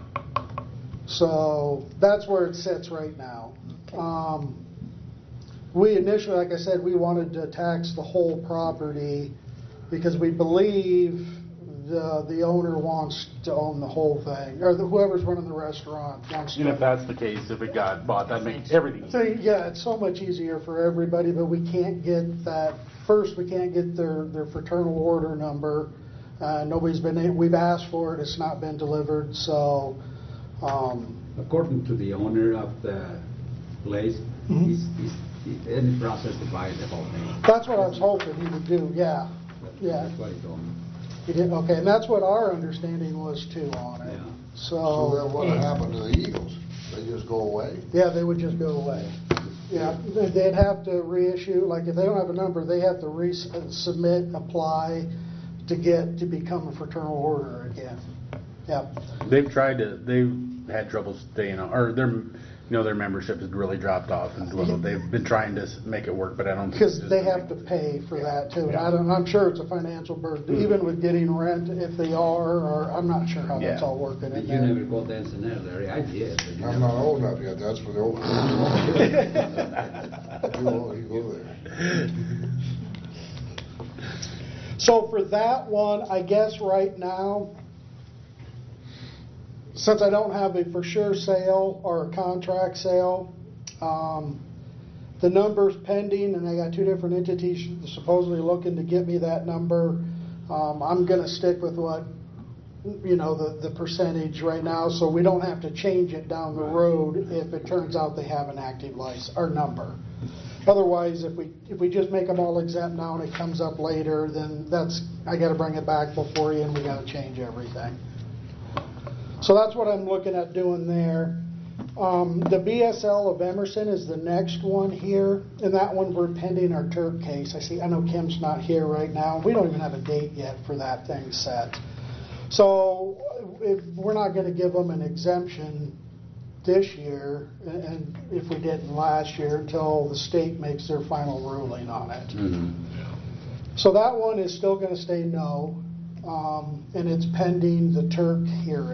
So that's where it sits right now. Um, We initially, like I said, we wanted to tax the whole property because we believe the, the owner wants to own the whole thing, or the- whoever's running the restaurant wants
And if
to.
that's the case, if it got bought, that makes everything
So,
easier.
yeah, it's so much easier for everybody, but we can't get that, first, we can't get their, their fraternal order number. Uh, nobody's been, a- we've asked for it, it's not been delivered, so, um,
According to the owner of the place,
Mhm.
he's, he's he's in the process to buy the whole thing.
that's what I was hoping he would do, yeah. Yeah.
That's what he told me.
He did, okay, and that's what our understanding was too on it.
Yeah.
So then
So,
what happened to the Eagles? They just go away?
yeah, they would just go away. Yeah, they- they'd have to reissue, like if they don't have a number, they have to resubmit, apply to get, to become a fraternal order again. Yeah,
They've tried to, they've had trouble staying on, or their, you know, their membership has really dropped off and dwindled. They've been trying to s- make it work, but I don't. think
because
it's
they
just-
have to pay for that too. And I don't, I'm sure it's a financial burden, even with getting rent if they are, or I'm not sure how that's
Yeah.
all working
But
in
you
there.
never go dancing there, Larry. I did. but you
I'm
never-
not old enough yet, that's for the old. You go, you go there.
So for that one, I guess right now, since I don't have a for sure sale or a contract sale, um, the number's pending, and I got two different entities supposedly looking to get me that number. Um, I'm gonna stick with what, you know, the, the percentage right now, so we don't have to change it down the road if it turns out they have an active license, or number. Otherwise, if we, if we just make them all exempt now and it comes up later, then that's, I gotta bring it back before you and we gotta change everything. So that's what I'm looking at doing there. Um, the B S L of Emerson is the next one here, and that one we're pending our Turk case. I see, I know Kim's not here right now. We don't even have a date yet for that thing set. So if, we're not gonna give them an exemption this year, and- and if we didn't last year, until the state makes their final ruling on it.
Mhm.
So that one is still gonna stay no, um, and it's pending the Turk hearing.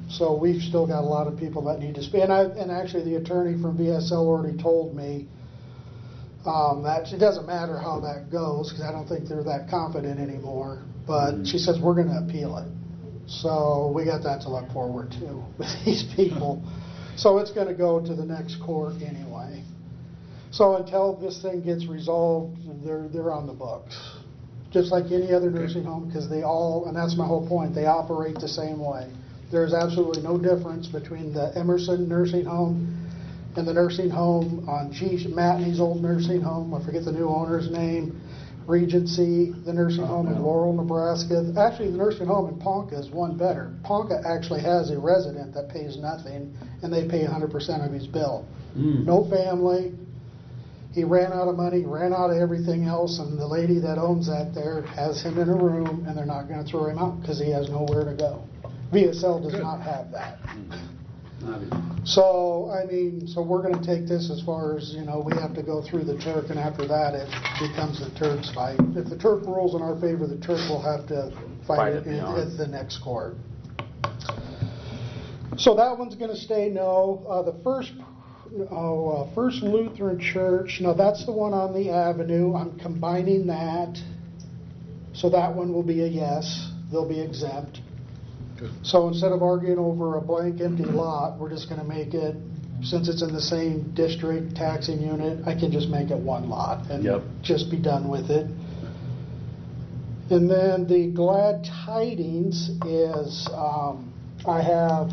So we've still got a lot of people that need to speak. And I, and actually the attorney from V S L already told me um, that it doesn't matter how that goes, because I don't think they're that confident anymore. But
Mhm.
she says, we're going to appeal it. So we got that to look forward to with these people. So it's going to go to the next court anyway. So until this thing gets resolved, they're, they're on the books. Just like any other nursing home, because they all, and that's my whole point, they operate the same way. There's absolutely no difference between the Emerson nursing home and the nursing home on G, Matney's old nursing home, I forget the new owner's name, Regency, the nursing home in Laurel, Nebraska. Actually, the nursing home in Ponca is one better. Ponca actually has a resident that pays nothing, and they pay one hundred percent of his bill.
Mm.
No family. He ran out of money, ran out of everything else, and the lady that owns that there has him in a room, and they're not going to throw him out because he has nowhere to go. V S L does not have that.
Not even-
So, I mean, so we're going to take this as far as, you know, we have to go through the Turk, and after that, it becomes the Turk's fight. If the Turk rules in our favor, the Turk will have to
Fight
fight
it
it in-
beyond.
at the next court. So that one's going to stay no. Uh, the first, oh, uh, First Lutheran Church, no, that's the one on the Avenue. I'm combining that. So that one will be a yes. They'll be exempt.
Good.
So instead of arguing over a blank empty lot, we're just going to make it, since it's in the same district taxing unit, I can just make it one lot and
Yep.
just be done with it. And then the glad tidings is, um, I have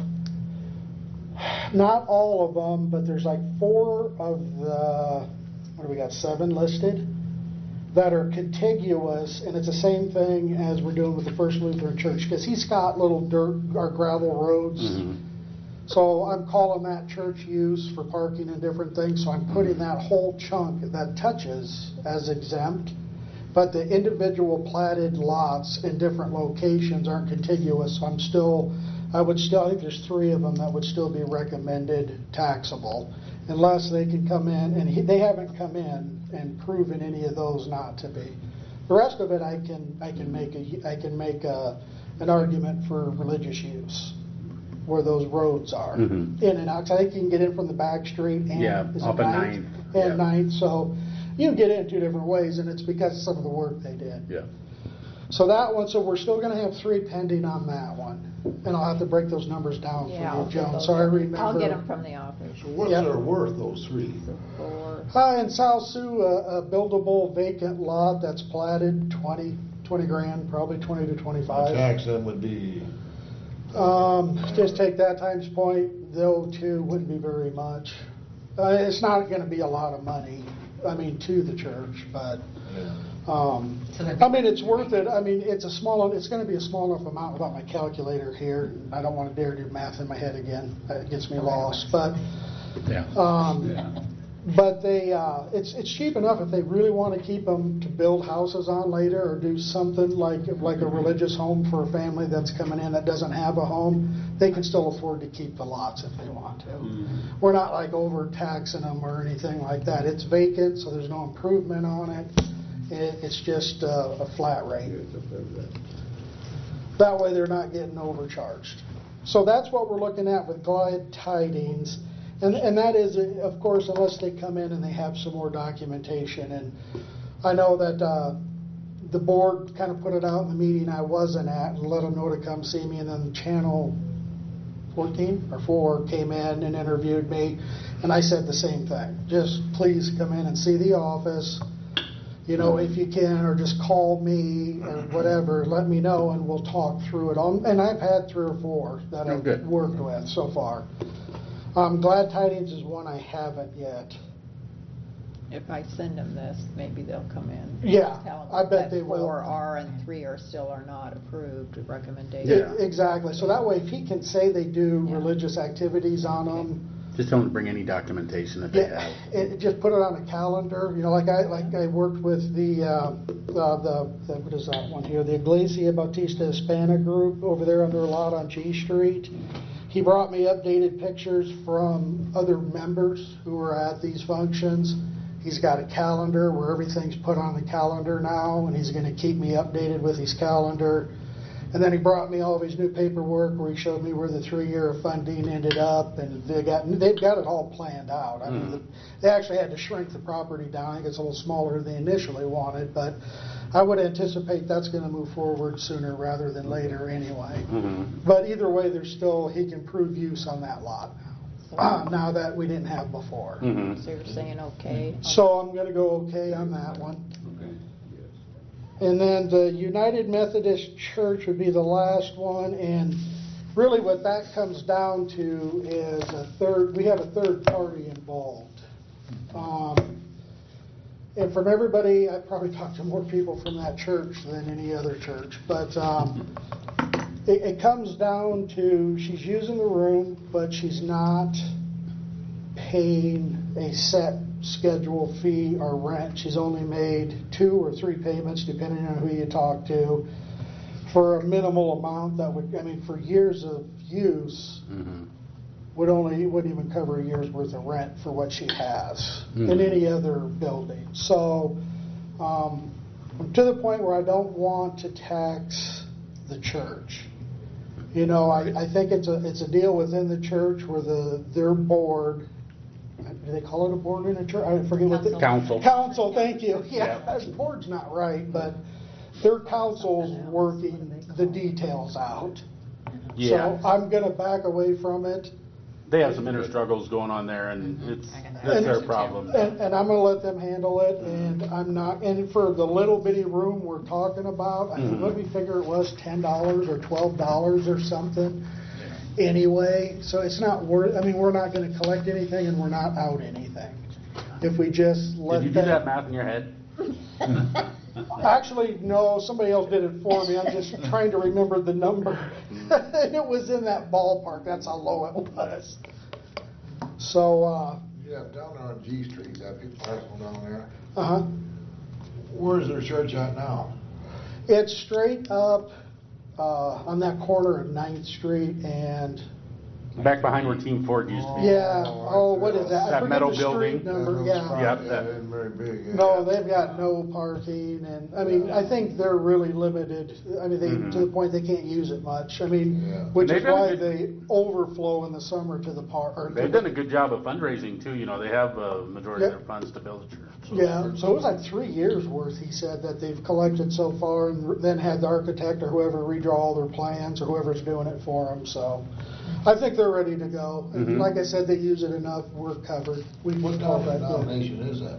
not all of them, but there's like four of the, what do we got, seven listed, that are contiguous, and it's the same thing as we're doing with the First Lutheran Church, because he's got little dirt or gravel roads.
Mhm.
So I'm calling that church use for parking and different things, so I'm putting that whole chunk that touches as exempt. But the individual platted lots in different locations aren't contiguous, so I'm still, I would still, I think there's three of them that would still be recommended taxable, unless they can come in, and he, they haven't come in and proven any of those not to be. The rest of it, I can, I can make a, I can make a, an argument for religious use, where those roads are,
Mhm.
in and out. 'Cause I think you can get in from the back street and
Yeah,
is it
up at
Ninth?
Ninth,
And
yeah.
Ninth, so you can get in two different ways, and it's because of some of the work they did.
Yeah.
So that one, so we're still gonna have three pending on that one, and I'll have to break those numbers down
Yeah,
for
I'll
you,
get
Joan,
those.
so I remember.
I'll get them from the office.
So what's
Yeah.
their worth, those three?
So four,
Uh, in South Sioux, a, a buildable vacant lot that's platted, twenty, twenty grand, probably twenty to twenty-five.
Tax them would be,
Um, just take that times point, though, too, wouldn't be very much. Uh, it's not gonna be a lot of money, I mean, to the church, but,
yeah.
um,
So then-
I mean, it's worth it. I mean, it's a small, it's gonna be a small enough amount without my calculator here. I don't wanna dare do math in my head again, that gets me lost, but,
Yeah.
um,
Yeah.
but they, uh, it's, it's cheap enough if they really want to keep them to build houses on later or do something like, like a religious home for a family that's coming in that doesn't have a home, they can still afford to keep the lots if they want to.
Mhm.
We're not like overtaxing them or anything like that. It's vacant, so there's no improvement on it. It, it's just uh, a flat rate. That way they're not getting overcharged. So that's what we're looking at with glad tidings. And, and that is, uh, of course, unless they come in and they have some more documentation. And I know that uh, the board kind of put it out in the meeting I wasn't at and let them know to come see me. And then Channel fourteen or four came in and interviewed me. And I said the same thing. Just please come in and see the office, you know, if you can, or just call me or whatever, let me know and we'll talk through it. all. And I've had three or four that
Oh,
I've
good.
worked with so far. Um, Glad Tidings is one I haven't yet.
if I send them this, maybe they'll come in.
Yeah,
Tell 'em
I bet
that
they will.
Four are and three are still are not approved recommendations.
Yeah.
E- Exactly. So that way, if he can say they do
Yeah.
religious activities on them,
Just don't bring any documentation that they
yeah,
have.
it, just put it on a calendar. You know, like I like I worked with the uh, uh, the, the what is that one here? The Iglesia Bautista Hispana group over there on their lot on G Street. He brought me updated pictures from other members who were at these functions. He's got a calendar where everything's put on the calendar now, and he's going to keep me updated with his calendar. And then he brought me all of his new paperwork where he showed me where the three-year funding ended up, and they got, they've got it all planned out. I mean, the- they actually had to shrink the property down. I think it's a little smaller than they initially wanted, but I would anticipate that's going to move forward sooner rather than later anyway.
Mhm.
But either way, there's still, he can prove use on that lot, uh, now that we didn't have before.
Mhm.
So you're saying okay?
So I'm going to go okay on that one.
Okay, yes.
And then the United Methodist Church would be the last one, and really what that comes down to is a third, we have a third party involved. Um, And from everybody, I probably talked to more people from that church than any other church, but um, it, it comes down to she's using the room, but she's not paying a set schedule fee or rent. She's only made two or three payments, depending on who you talk to, for a minimal amount that would, I mean, for years of use,
Mhm.
would only, wouldn't even cover a year's worth of rent for what she has in
Mhm.
any other building. So, um, I'm to the point where I don't want to tax the church. You know, I, I think it's a, it's a deal within the church where the, their board, do they call it a board in a church? I forget what the.
Council.
Council, thank you. Yeah,
Yeah.
board's not right, but their council's working the details out.
Yeah.
So I'm gonna back away from it.
They have some inner struggles going on there, and it's, that's their problem.
And, and I'm gonna let them handle it, and I'm not, and for the little bitty room we're talking about, I think,
Mhm.
what did we figure it was, ten dollars or twelve dollars or something? Anyway, so it's not worth, I mean, we're not gonna collect anything and we're not out anything. If we just let
Did you
them.
do that math in your head?
Actually, no, somebody else did it for me, I'm just trying to remember the number. It was in that ballpark, that's how low it was. So, uh,
Yeah, down there on G Street, that big parcel down there,
uh-huh.
where's their church at now?
It's straight up uh, on that corner of Ninth Street and,
Back behind where Team Ford used to be.
yeah, oh, what is that? I
That
forget
metal
the street
building?
number,
That
yeah.
little spot,
Yep,
Yeah,
that-
it isn't very big. yeah.
No, they've got no parking, and, I mean, I think they're really limited. I mean, they,
Mhm.
to the point they can't use it much. I mean,
Yeah.
which
They've
is
done a
why
good-
they overflow in the summer to the park. or to
They've
the-
done a good job of fundraising too, you know, they have a majority of their funds to build a church. so-
Yeah, so it was like three years worth, he said, that they've collected so far, and then had the architect or whoever redraw all their plans, or whoever's doing it for them, so. I think they're ready to go. And
Mhm.
like I said, they use it enough, we're covered. We
What
can
type
call
of
that good.
denomination is that?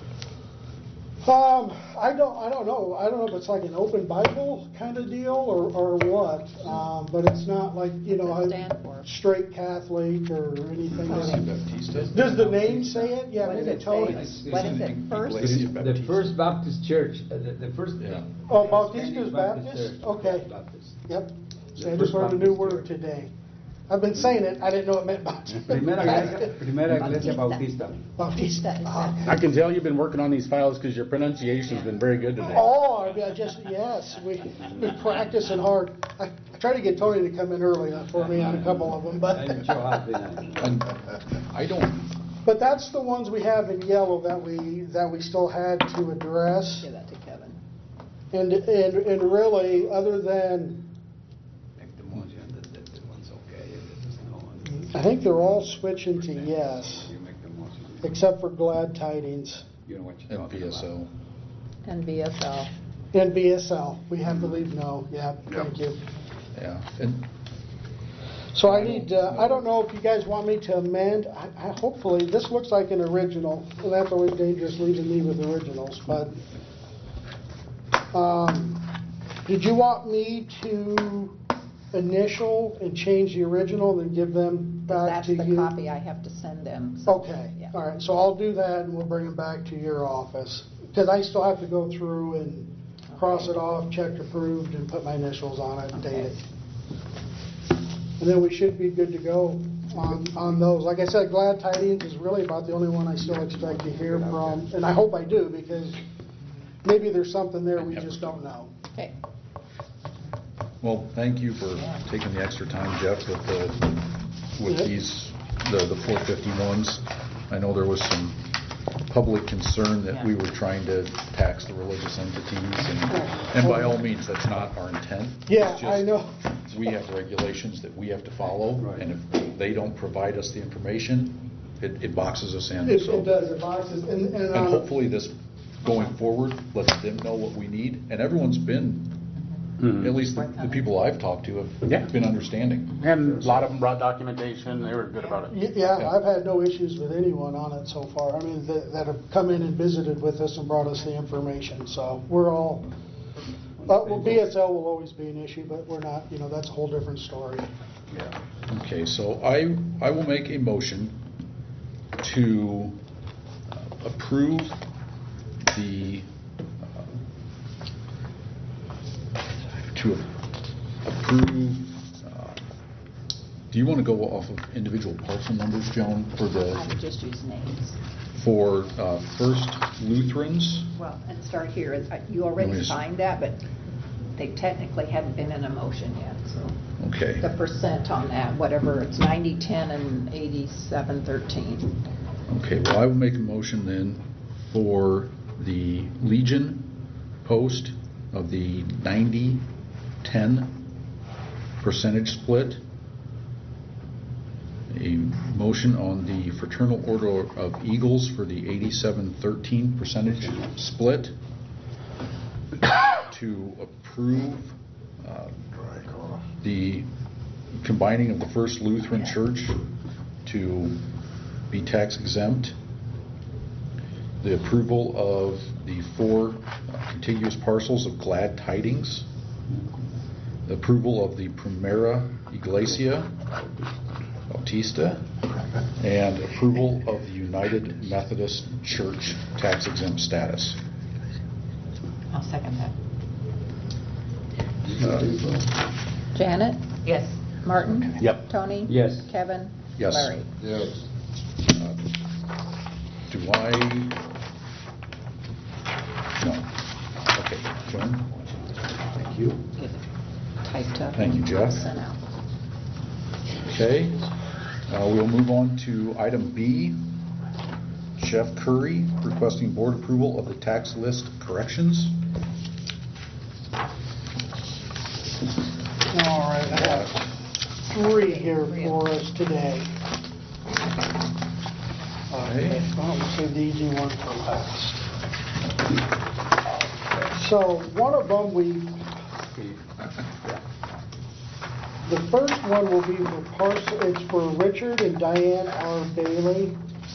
Um, I don't, I don't know. I don't know if it's like an open Bible kind of deal or, or what. Um, but it's not like, you know,
What's it
I-
stand for?
straight Catholic or anything.
Okay.
Baptista?
Does the name say it? Yeah,
What does
maybe
it
Tony.
say? What is it, first?
Iglesia
The
Baptista.
First Baptist Church, uh, the, the first.
Yeah.
Oh, Bautista's
Hispanic
Baptist?
Church.
Okay.
Baptist.
Yep. So I
The
just
First
learned a new
Baptist
word
Church.
today. I've been saying it, I didn't know it meant Bautista.
Primera Iglesia, Primera Iglesia
Bautista.
Bautista.
Bautista. Ah.
I can tell you've been working on these files because your pronunciation's been very good today.
Oh, I mean, I just, yes, we, been practicing hard. I I tried to get Tony to come in early for me on a couple of them, but.
I'm sure I've been.
And I don't,
But that's the ones we have in yellow that we, that we still had to address.
Give that to Kevin.
And, and, and really, other than,
Make the motion that, that the one's okay, if there's no one.
I think they're all switching to yes,
You make the motion.
except for Glad Tidings
You know what you're
and
talking
P S
about.
O.
And V S L.
and V S L. We have to leave no, yeah, thank you.
Yeah. And
So I need, uh, I don't know if you guys want me to amend, I, I, hopefully, this looks like an original, and that's always dangerous leaving me with originals, but, um, did you want me to initial and change the original, then give them back
That's
to
the
you?
copy I have to send them. so,
Okay,
yeah.
all right, so I'll do that, and we'll bring them back to your office, because I still have to go through and cross it off, checked approved, and put my initials on it and date it. And then we should be good to go on, on those. Like I said, Glad Tidings is really about the only one I still expect to hear from, and I hope I do, because maybe there's something there we just don't know.
Okay.
Well, thank you for taking the extra time, Jeff, with the, with
Yeah.
these, the, the four fifty-ones. I know there was some public concern that we were trying to tax the religious entities, and, and by all means, that's not our intent.
Yeah,
It's
I
just
know.
We have regulations that we have to follow,
Right.
and if they don't provide us the information, it, it boxes us in.
It,
So-
it does, it boxes, and, and.
And
um,
hopefully this, going forward, lets them know what we need, and everyone's been,
Mhm.
at least the, the people I've talked to have
Yeah.
been understanding.
And a lot of them brought documentation, they were good about it.
Y- Yeah, I've had no issues with anyone on it so far. I mean, that, that have come in and visited with us and brought us the information, so we're all, uh, well, B S L will always be an issue, but we're not, you know, that's a whole different story.
Okay, so I, I will make a motion to uh, approve the, uh, to approve, uh, do you want to go off of individual parcel numbers, Joan, for
I would
the,
just use names.
for uh, First Lutherans?
Well, and start here, It's- you
Let me
already
just-
signed that, but they technically hadn't been in a motion yet, so.
Okay.
The percent on that, whatever, it's ninety, ten, and eighty-seven, thirteen.
Okay, well, I will make a motion then for the Legion post of the ninety ten percentage split. A motion on the Fraternal Order of Eagles for the eighty-seven thirteen percentage split. To approve uh, the combining of the First Lutheran Church to be tax exempt, the approval of the four uh, contiguous parcels of Glad Tidings, the approval of the Primera Iglesia Bautista, and approval of the United Methodist Church tax exempt status.
I'll second that.
Uh,
Janet?
Yes.
Martin?
Yep.
Tony?
Yes.
Kevin?
Yes.
Larry?
Yes.
Uh, Do I? No. Okay, Joan? Thank you.
Get it typed up.
Thank you,
and
Jeff.
Sent out.
Okay, uh, we'll move on to item B. Jeff Curry requesting board approval of the tax list corrections.
All right, I have three here for us today. Okay, well, we'll save the easy one for last. So one of them, we, the first one will be for parcel, it's for Richard and Diane R. Bailey.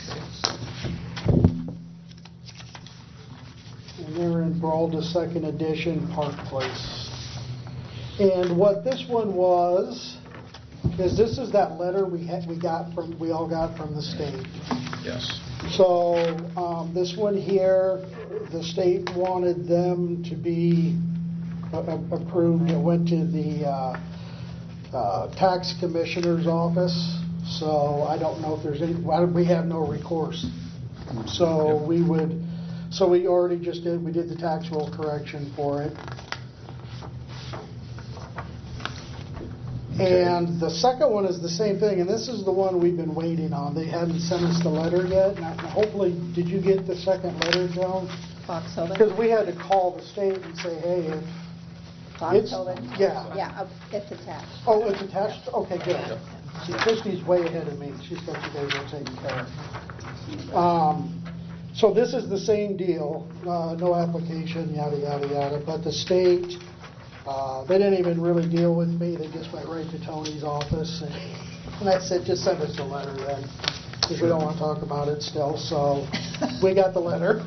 And they're in Brawlda Second Edition, Park Place. And what this one was, is this is that letter we had, we got from, we all got from the state.
Yes.
So, um, this one here, the state wanted them to be a- a- approved. It went to the, uh, uh, tax commissioner's office. So I don't know if there's any, well, we have no recourse. So we would, so we already just did, we did the tax roll correction for it. And the second one is the same thing, and this is the one we've been waiting on. They hadn't sent us the letter yet. And I- hopefully, did you get the second letter, Joan?
Fox Hilda?
Because we had to call the state and say, hey, if
Fox
it's,
Hilda?
yeah.
Yeah, uh, it's attached.
Oh, it's attached? Okay, good. See, Christie's way ahead of me. She's got you guys all taken care of. Um, so this is the same deal, uh, no application, yada, yada, yada, but the state, uh, they didn't even really deal with me. They just went right to Tony's office. And, and I said, just send us a letter then, because we don't want to talk about it still. So we got the letter.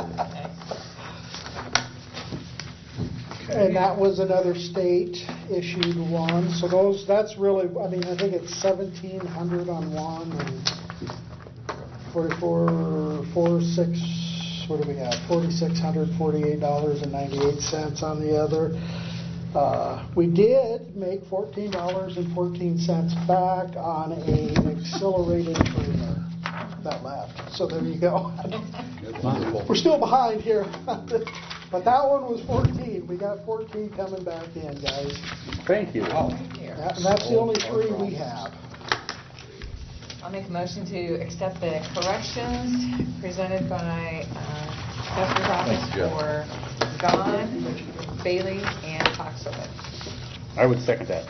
And that was another state-issued one. So those, that's really, I mean, I think it's seventeen hundred on one and forty-four, four, six, what do we have? Forty-six hundred forty-eight dollars and ninety-eight cents on the other. Uh, we did make fourteen dollars and fourteen cents back on a accelerated trailer that left. So there you go. We're still behind here. But that one was fourteen. We got fourteen coming back in, guys.
Thank you.
That- And that's the only three we have.
I'll make a motion to accept the corrections presented by uh, Assessor's Office
Thanks, Jeff.
for Gahn, Bailey, and Foxwood.
I would second that.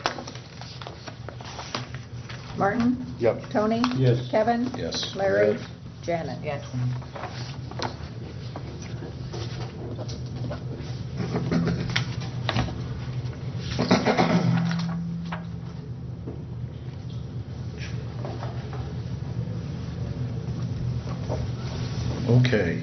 Martin?
Yep.
Tony?
Yes.
Kevin?
Yes.
Larry? Janet?
Yes.
Okay.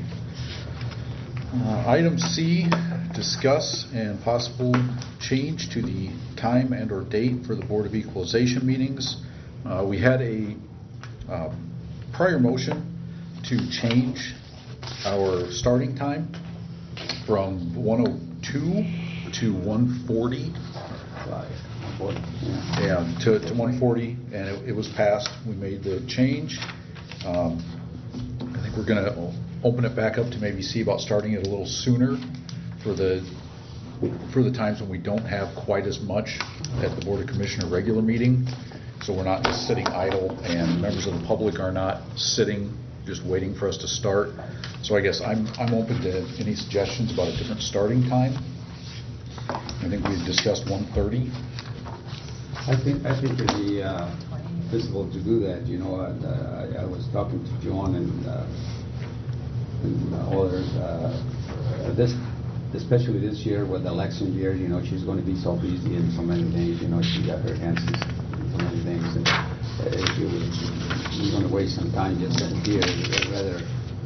Uh, Item C, discuss and possible change to the time and/or date for the Board of Equalization meetings. Uh, We had a um, prior motion to change our starting time from one oh two to one forty.
Five, four, yeah.
Yeah, to, to one forty, and it, it was passed. We made the change. Um, I think we're going to open it back up to maybe see about starting it a little sooner for the for the times when we don't have quite as much at the Board of Commissioner regular meeting. So we're not just sitting idle, and members of the public are not sitting just waiting for us to start. So I guess I'm I'm open to any suggestions about a different starting time. I think we discussed one thirty.
I think, I think it'd be uh, feasible to do that, you know, and, uh, I I was talking to John and, uh, and others, uh, this, especially this year with the election year, you know, she's going to be so busy in so many things, you know, she got her hands in so many things, and uh, if you, you're going to waste some time just sitting here, you'd rather,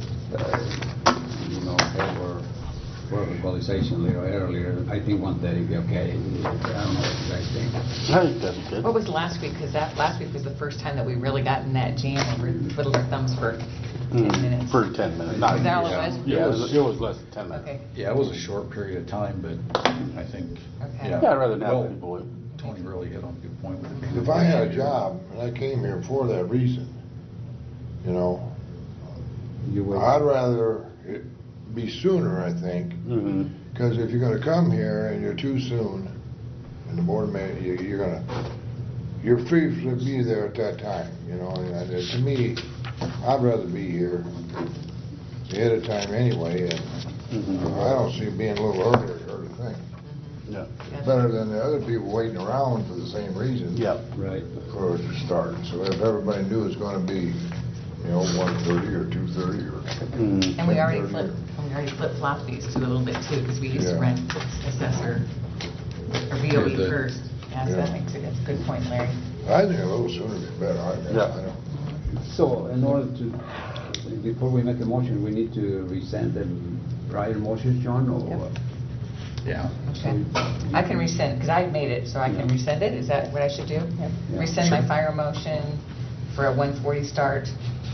uh, you know, have her for equalization a little earlier. I think one thirty would be okay. I don't know what you guys think.
I think that's good.
What was last week? Because that last week was the first time that we really got in that jam and we twiddled our thumbs for ten minutes.
For ten minutes. Not,
Is that all it
yeah.
was?
Yeah, it was, it was less than ten minutes.
Okay.
Yeah, it was a short period of time, but I think,
Okay.
yeah.
Yeah, I'd rather not
Well,
have people.
Tony really hit on a good point with it being.
If I had a job, and I came here for that reason, you know,
You will.
I'd rather it be sooner, I think,
Mm-hmm.
because if you're gonna come here and you're too soon, and the board man, you, you're gonna, you're free to be there at that time, you know, and uh, to me, I'd rather be here ahead of time anyway, and
Mm-hmm.
I don't see it being a little earlier, or the thing.
Yeah.
Better than the other people waiting around for the same reason.
Yeah.
Right.
For it to start, so if everybody knew it's gonna be, you know, one thirty or two thirty or.
Mm-hmm.
And we already
ten thirty.
flip, we already flip-flopped these two a little bit too, because we used to
Yeah.
run assessor, or V O E
Yeah, the-
first. Yeah, so that
Yeah.
makes it, that's a good point, Larry.
I think a little sooner would be better, I guess,
Yeah.
I don't.
So in order to, before we make a motion, we need to resend the prior motions, John, or?
Yep.
Yeah.
Okay. I can resend, because I made it, so I can resend it? Is that what I should do?
Yeah.
Resend my
Sure.
fire motion for a one forty start?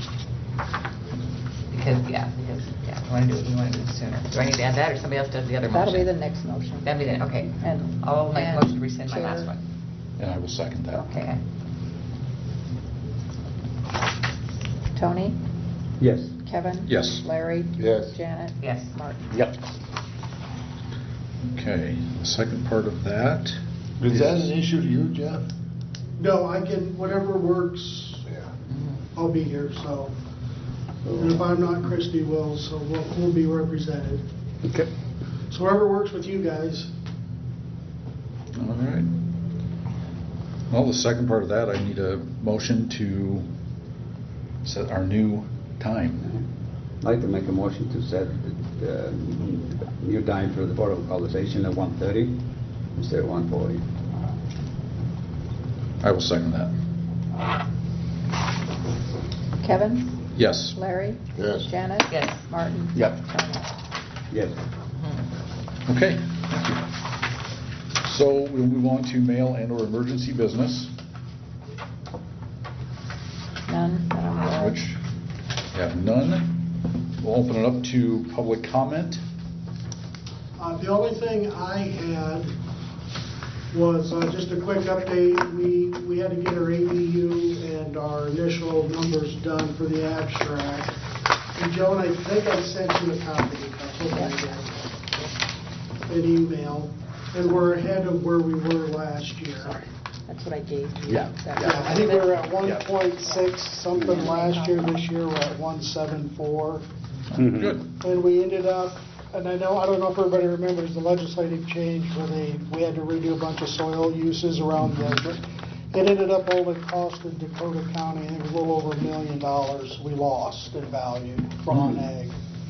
Because, yeah, because, yeah, you want to do it, you want to do it sooner. Do I need to add that, or somebody else does the other motion?
That'll be the next motion.
That'll be the, okay.
And-
I'll make a
and
motion to rescind my
Chair.
last one.
And I will second that.
Okay.
Tony?
Yes.
Kevin?
Yes.
Larry?
Yes.
Janet?
Yes.
Martin?
Yep.
Okay, the second part of that.
Is that an issue to you, Jeff?
No, I can, whatever works,
Yeah.
I'll be here, so. And if I'm not, Christie will, so we'll, we'll be represented.
Okay.
So whatever works with you guys.
All right. Well, the second part of that, I need a motion to set our new time.
I'd like to make a motion to set the uh, new time for the Board of Equalization at one thirty instead of one forty.
I will second that.
Kevin?
Yes.
Larry?
Yes.
Janet?
Yes.
Martin?
Yep.
Tony?
Yes.
Okay, thank you. So we'll move on to mail and/or emergency business,
None? that I'm aware of.
which we have none. We'll open it up to public comment.
Uh, The only thing I had was uh, just a quick update. We, we had to get our A D U and our initial numbers done for the abstract. And Joan, I think I sent you a copy. I hope I did. An email. And we're ahead of where we were last year.
That's what I gave you.
Yeah,
That-
yeah.
I think we were at one
Yeah.
point six something last year. This year we're at one seven four.
Mhm.
Good.
And we ended up, and I know, I don't know if everybody remembers the legislative change where they, we had to redo a bunch of soil uses around the, it ended up only costing Dakota County, I think it was a little over a million dollars we lost in value from on ag.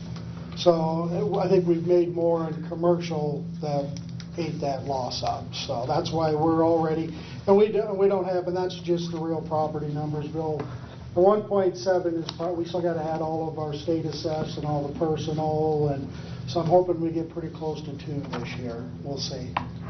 So I think we've made more in commercial that ate that loss up. So that's why we're already, and we don't, we don't have, and that's just the real property numbers, Bill. The one point seven is, part- we still got to add all of our state assess and all the personal, and so I'm hoping we get pretty close to two this year. We'll see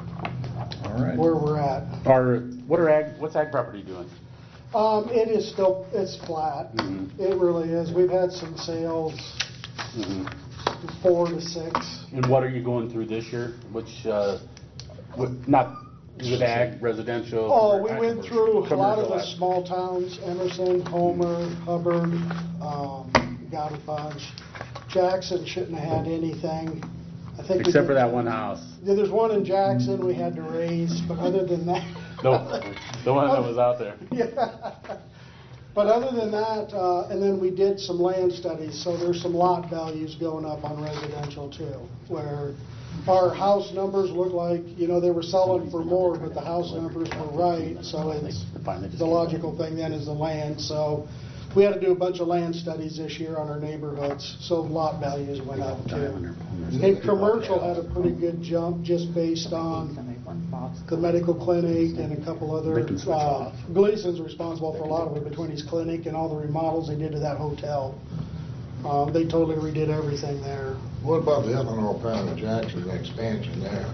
All right.
where we're at.
Are, what are ag, what's ag property doing?
Um, it is still, it's flat.
Mhm.
It really is. We've had some sales,
Mhm.
four to six.
And what are you going through this year? Which, uh, what, not, is it ag, residential?
Oh, we
ag-
went through a lot of
commercial
the
ag?
small towns, Emerson, Homer, Hubbard, um, got a bunch. Jackson shouldn't have had anything. I think we
Except for
did-
that one house.
Yeah, there's one in Jackson we had to raise, but other than that.
No, the one that was out there.
Yeah. But other than that, uh, and then we did some land studies, so there's some lot values going up on residential too, where our house numbers look like, you know, they were selling for more, but the house numbers were right, so it's, the logical thing then is the land, so we had to do a bunch of land studies this year on our neighborhoods, so lot values went up too. And commercial had a pretty good jump just based on the medical clinic and a couple other,
They can switch
uh,
off.
Gleason's responsible for a lot of it between his clinic and all the remodels they did to that hotel. Um, they totally redid everything there.
What about the ethanol plant in Jackson, the expansion there?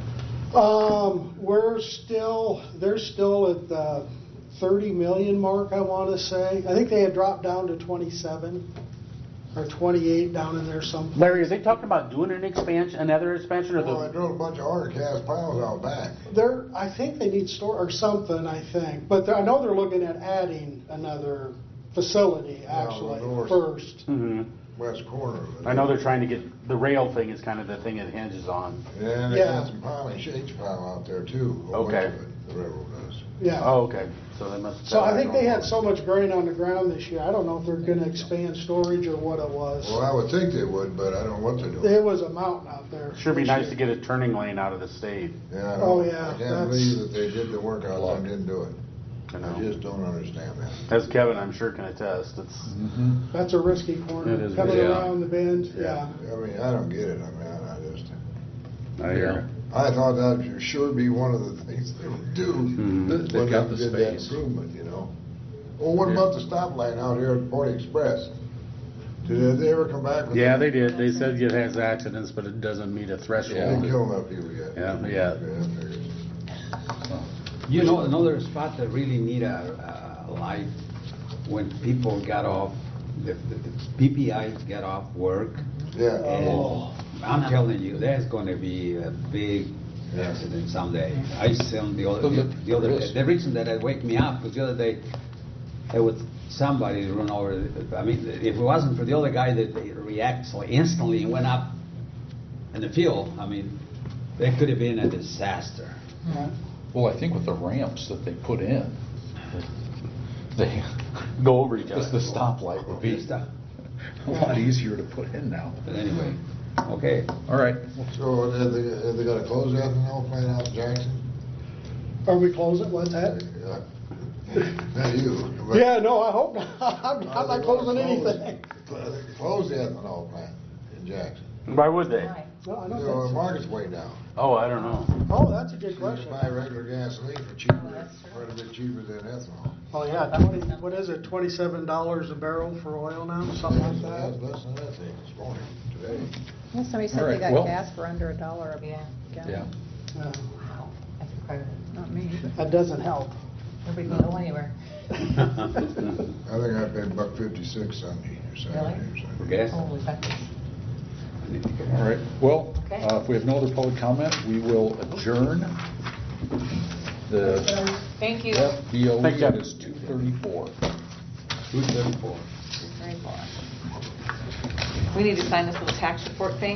Um, we're still, they're still at the thirty million mark, I want to say. I think they had dropped down to twenty-seven or twenty-eight down in there some.
Larry, are they talking about doing an expansion, another expansion, or
Well, I
the?
drove a bunch of hard cast piles out back.
They're, I think they need store or something, I think. But they're- I know they're looking at adding another facility actually
north.
first.
Mhm.
West corner of it.
I know they're trying to get, the rail thing is kind of the thing it hinges on.
Yeah, and they
Yeah.
got some piling, shakes pile out there too. a bunch
Okay.
of it, The railroad does.
Yeah.
Oh, okay, so they must.
So I think they had so much grain on the ground this year. I don't know if they're going to expand storage or what it was.
Well, I would think they would, but I don't know what they're doing.
It was a mountain out there.
Sure be
this
nice
year.
to get a turning lane out of the state.
Yeah, I
Oh,
don't,
yeah,
I can't
that's-
believe that they did the work out there and didn't do it.
I
I
know.
just don't understand that.
As Kevin, I'm sure can attest, it's,
Mhm.
That's a risky corner.
It is
Coming
risky.
around the bend, yeah.
I mean, I don't get it, I mean, I I just,
I hear.
I thought that would sure be one of the things they would do.
Mhm.
They've
when
got
they
the
did that
space.
improvement, you know? Well, what
Yeah.
about the stop line out here at Point Express? Did they ever come back with?
Yeah,
that?
they did, they said it has accidents, but it doesn't meet a
They
threshold.
didn't kill enough people yet.
Yeah, yeah.
I figured.
You know, another spot that really need a, a light, when people got off, the, the the P P Is get off work,
Yeah.
and I'm telling you, there's gonna be a big accident someday. I saw the other, the, the other day, the reason that it wake me up was the other day, there was somebody run over, the- I mean, if it wasn't for the other guy that reacted so instantly and went up in the field, I mean, that could have been a disaster.
Well, I think with the ramps that they put in, they,
Go over each
just the
other.
stoplight would be
Stuff.
a lot easier to put in now.
But anyway, okay.
All right.
So have they, have they gotta close the ethanol plant out in Jackson?
Are we closing? What's that?
Yeah. Not you. but-
Yeah, no, I hope not. I'm
Are
I'm
they
not closing
gonna close-
anything.
Close the ethanol plant in Jackson.
Why would they?
No, I
You
don't
know, the
think so.
market's way down.
Oh, I don't know.
Oh, that's a good
You
question.
can buy regular gasoline for cheaper, quite a bit cheaper than ethanol.
Oh, yeah, twenty, what is it, twenty-seven dollars a barrel for oil now, something like
That's
that?
less than that thing this morning, today.
Well, somebody
All
said
right,
they got
well-
gas for under a dollar a
Yeah.
gallon.
Yeah.
Yeah,
Wow, that's incredible.
Not me.
that doesn't help.
Nobody can go anywhere.
I think I paid buck fifty-six Sunday or Saturday or something.
Okay.
Holy buckets.
All right. Well,
Okay.
uh, if we have no other public comment, we will adjourn. The
Thank you.
F B O
Thank you.
is two thirty-four.
Two thirty-four.
Very cool. We need to sign this little tax report thing.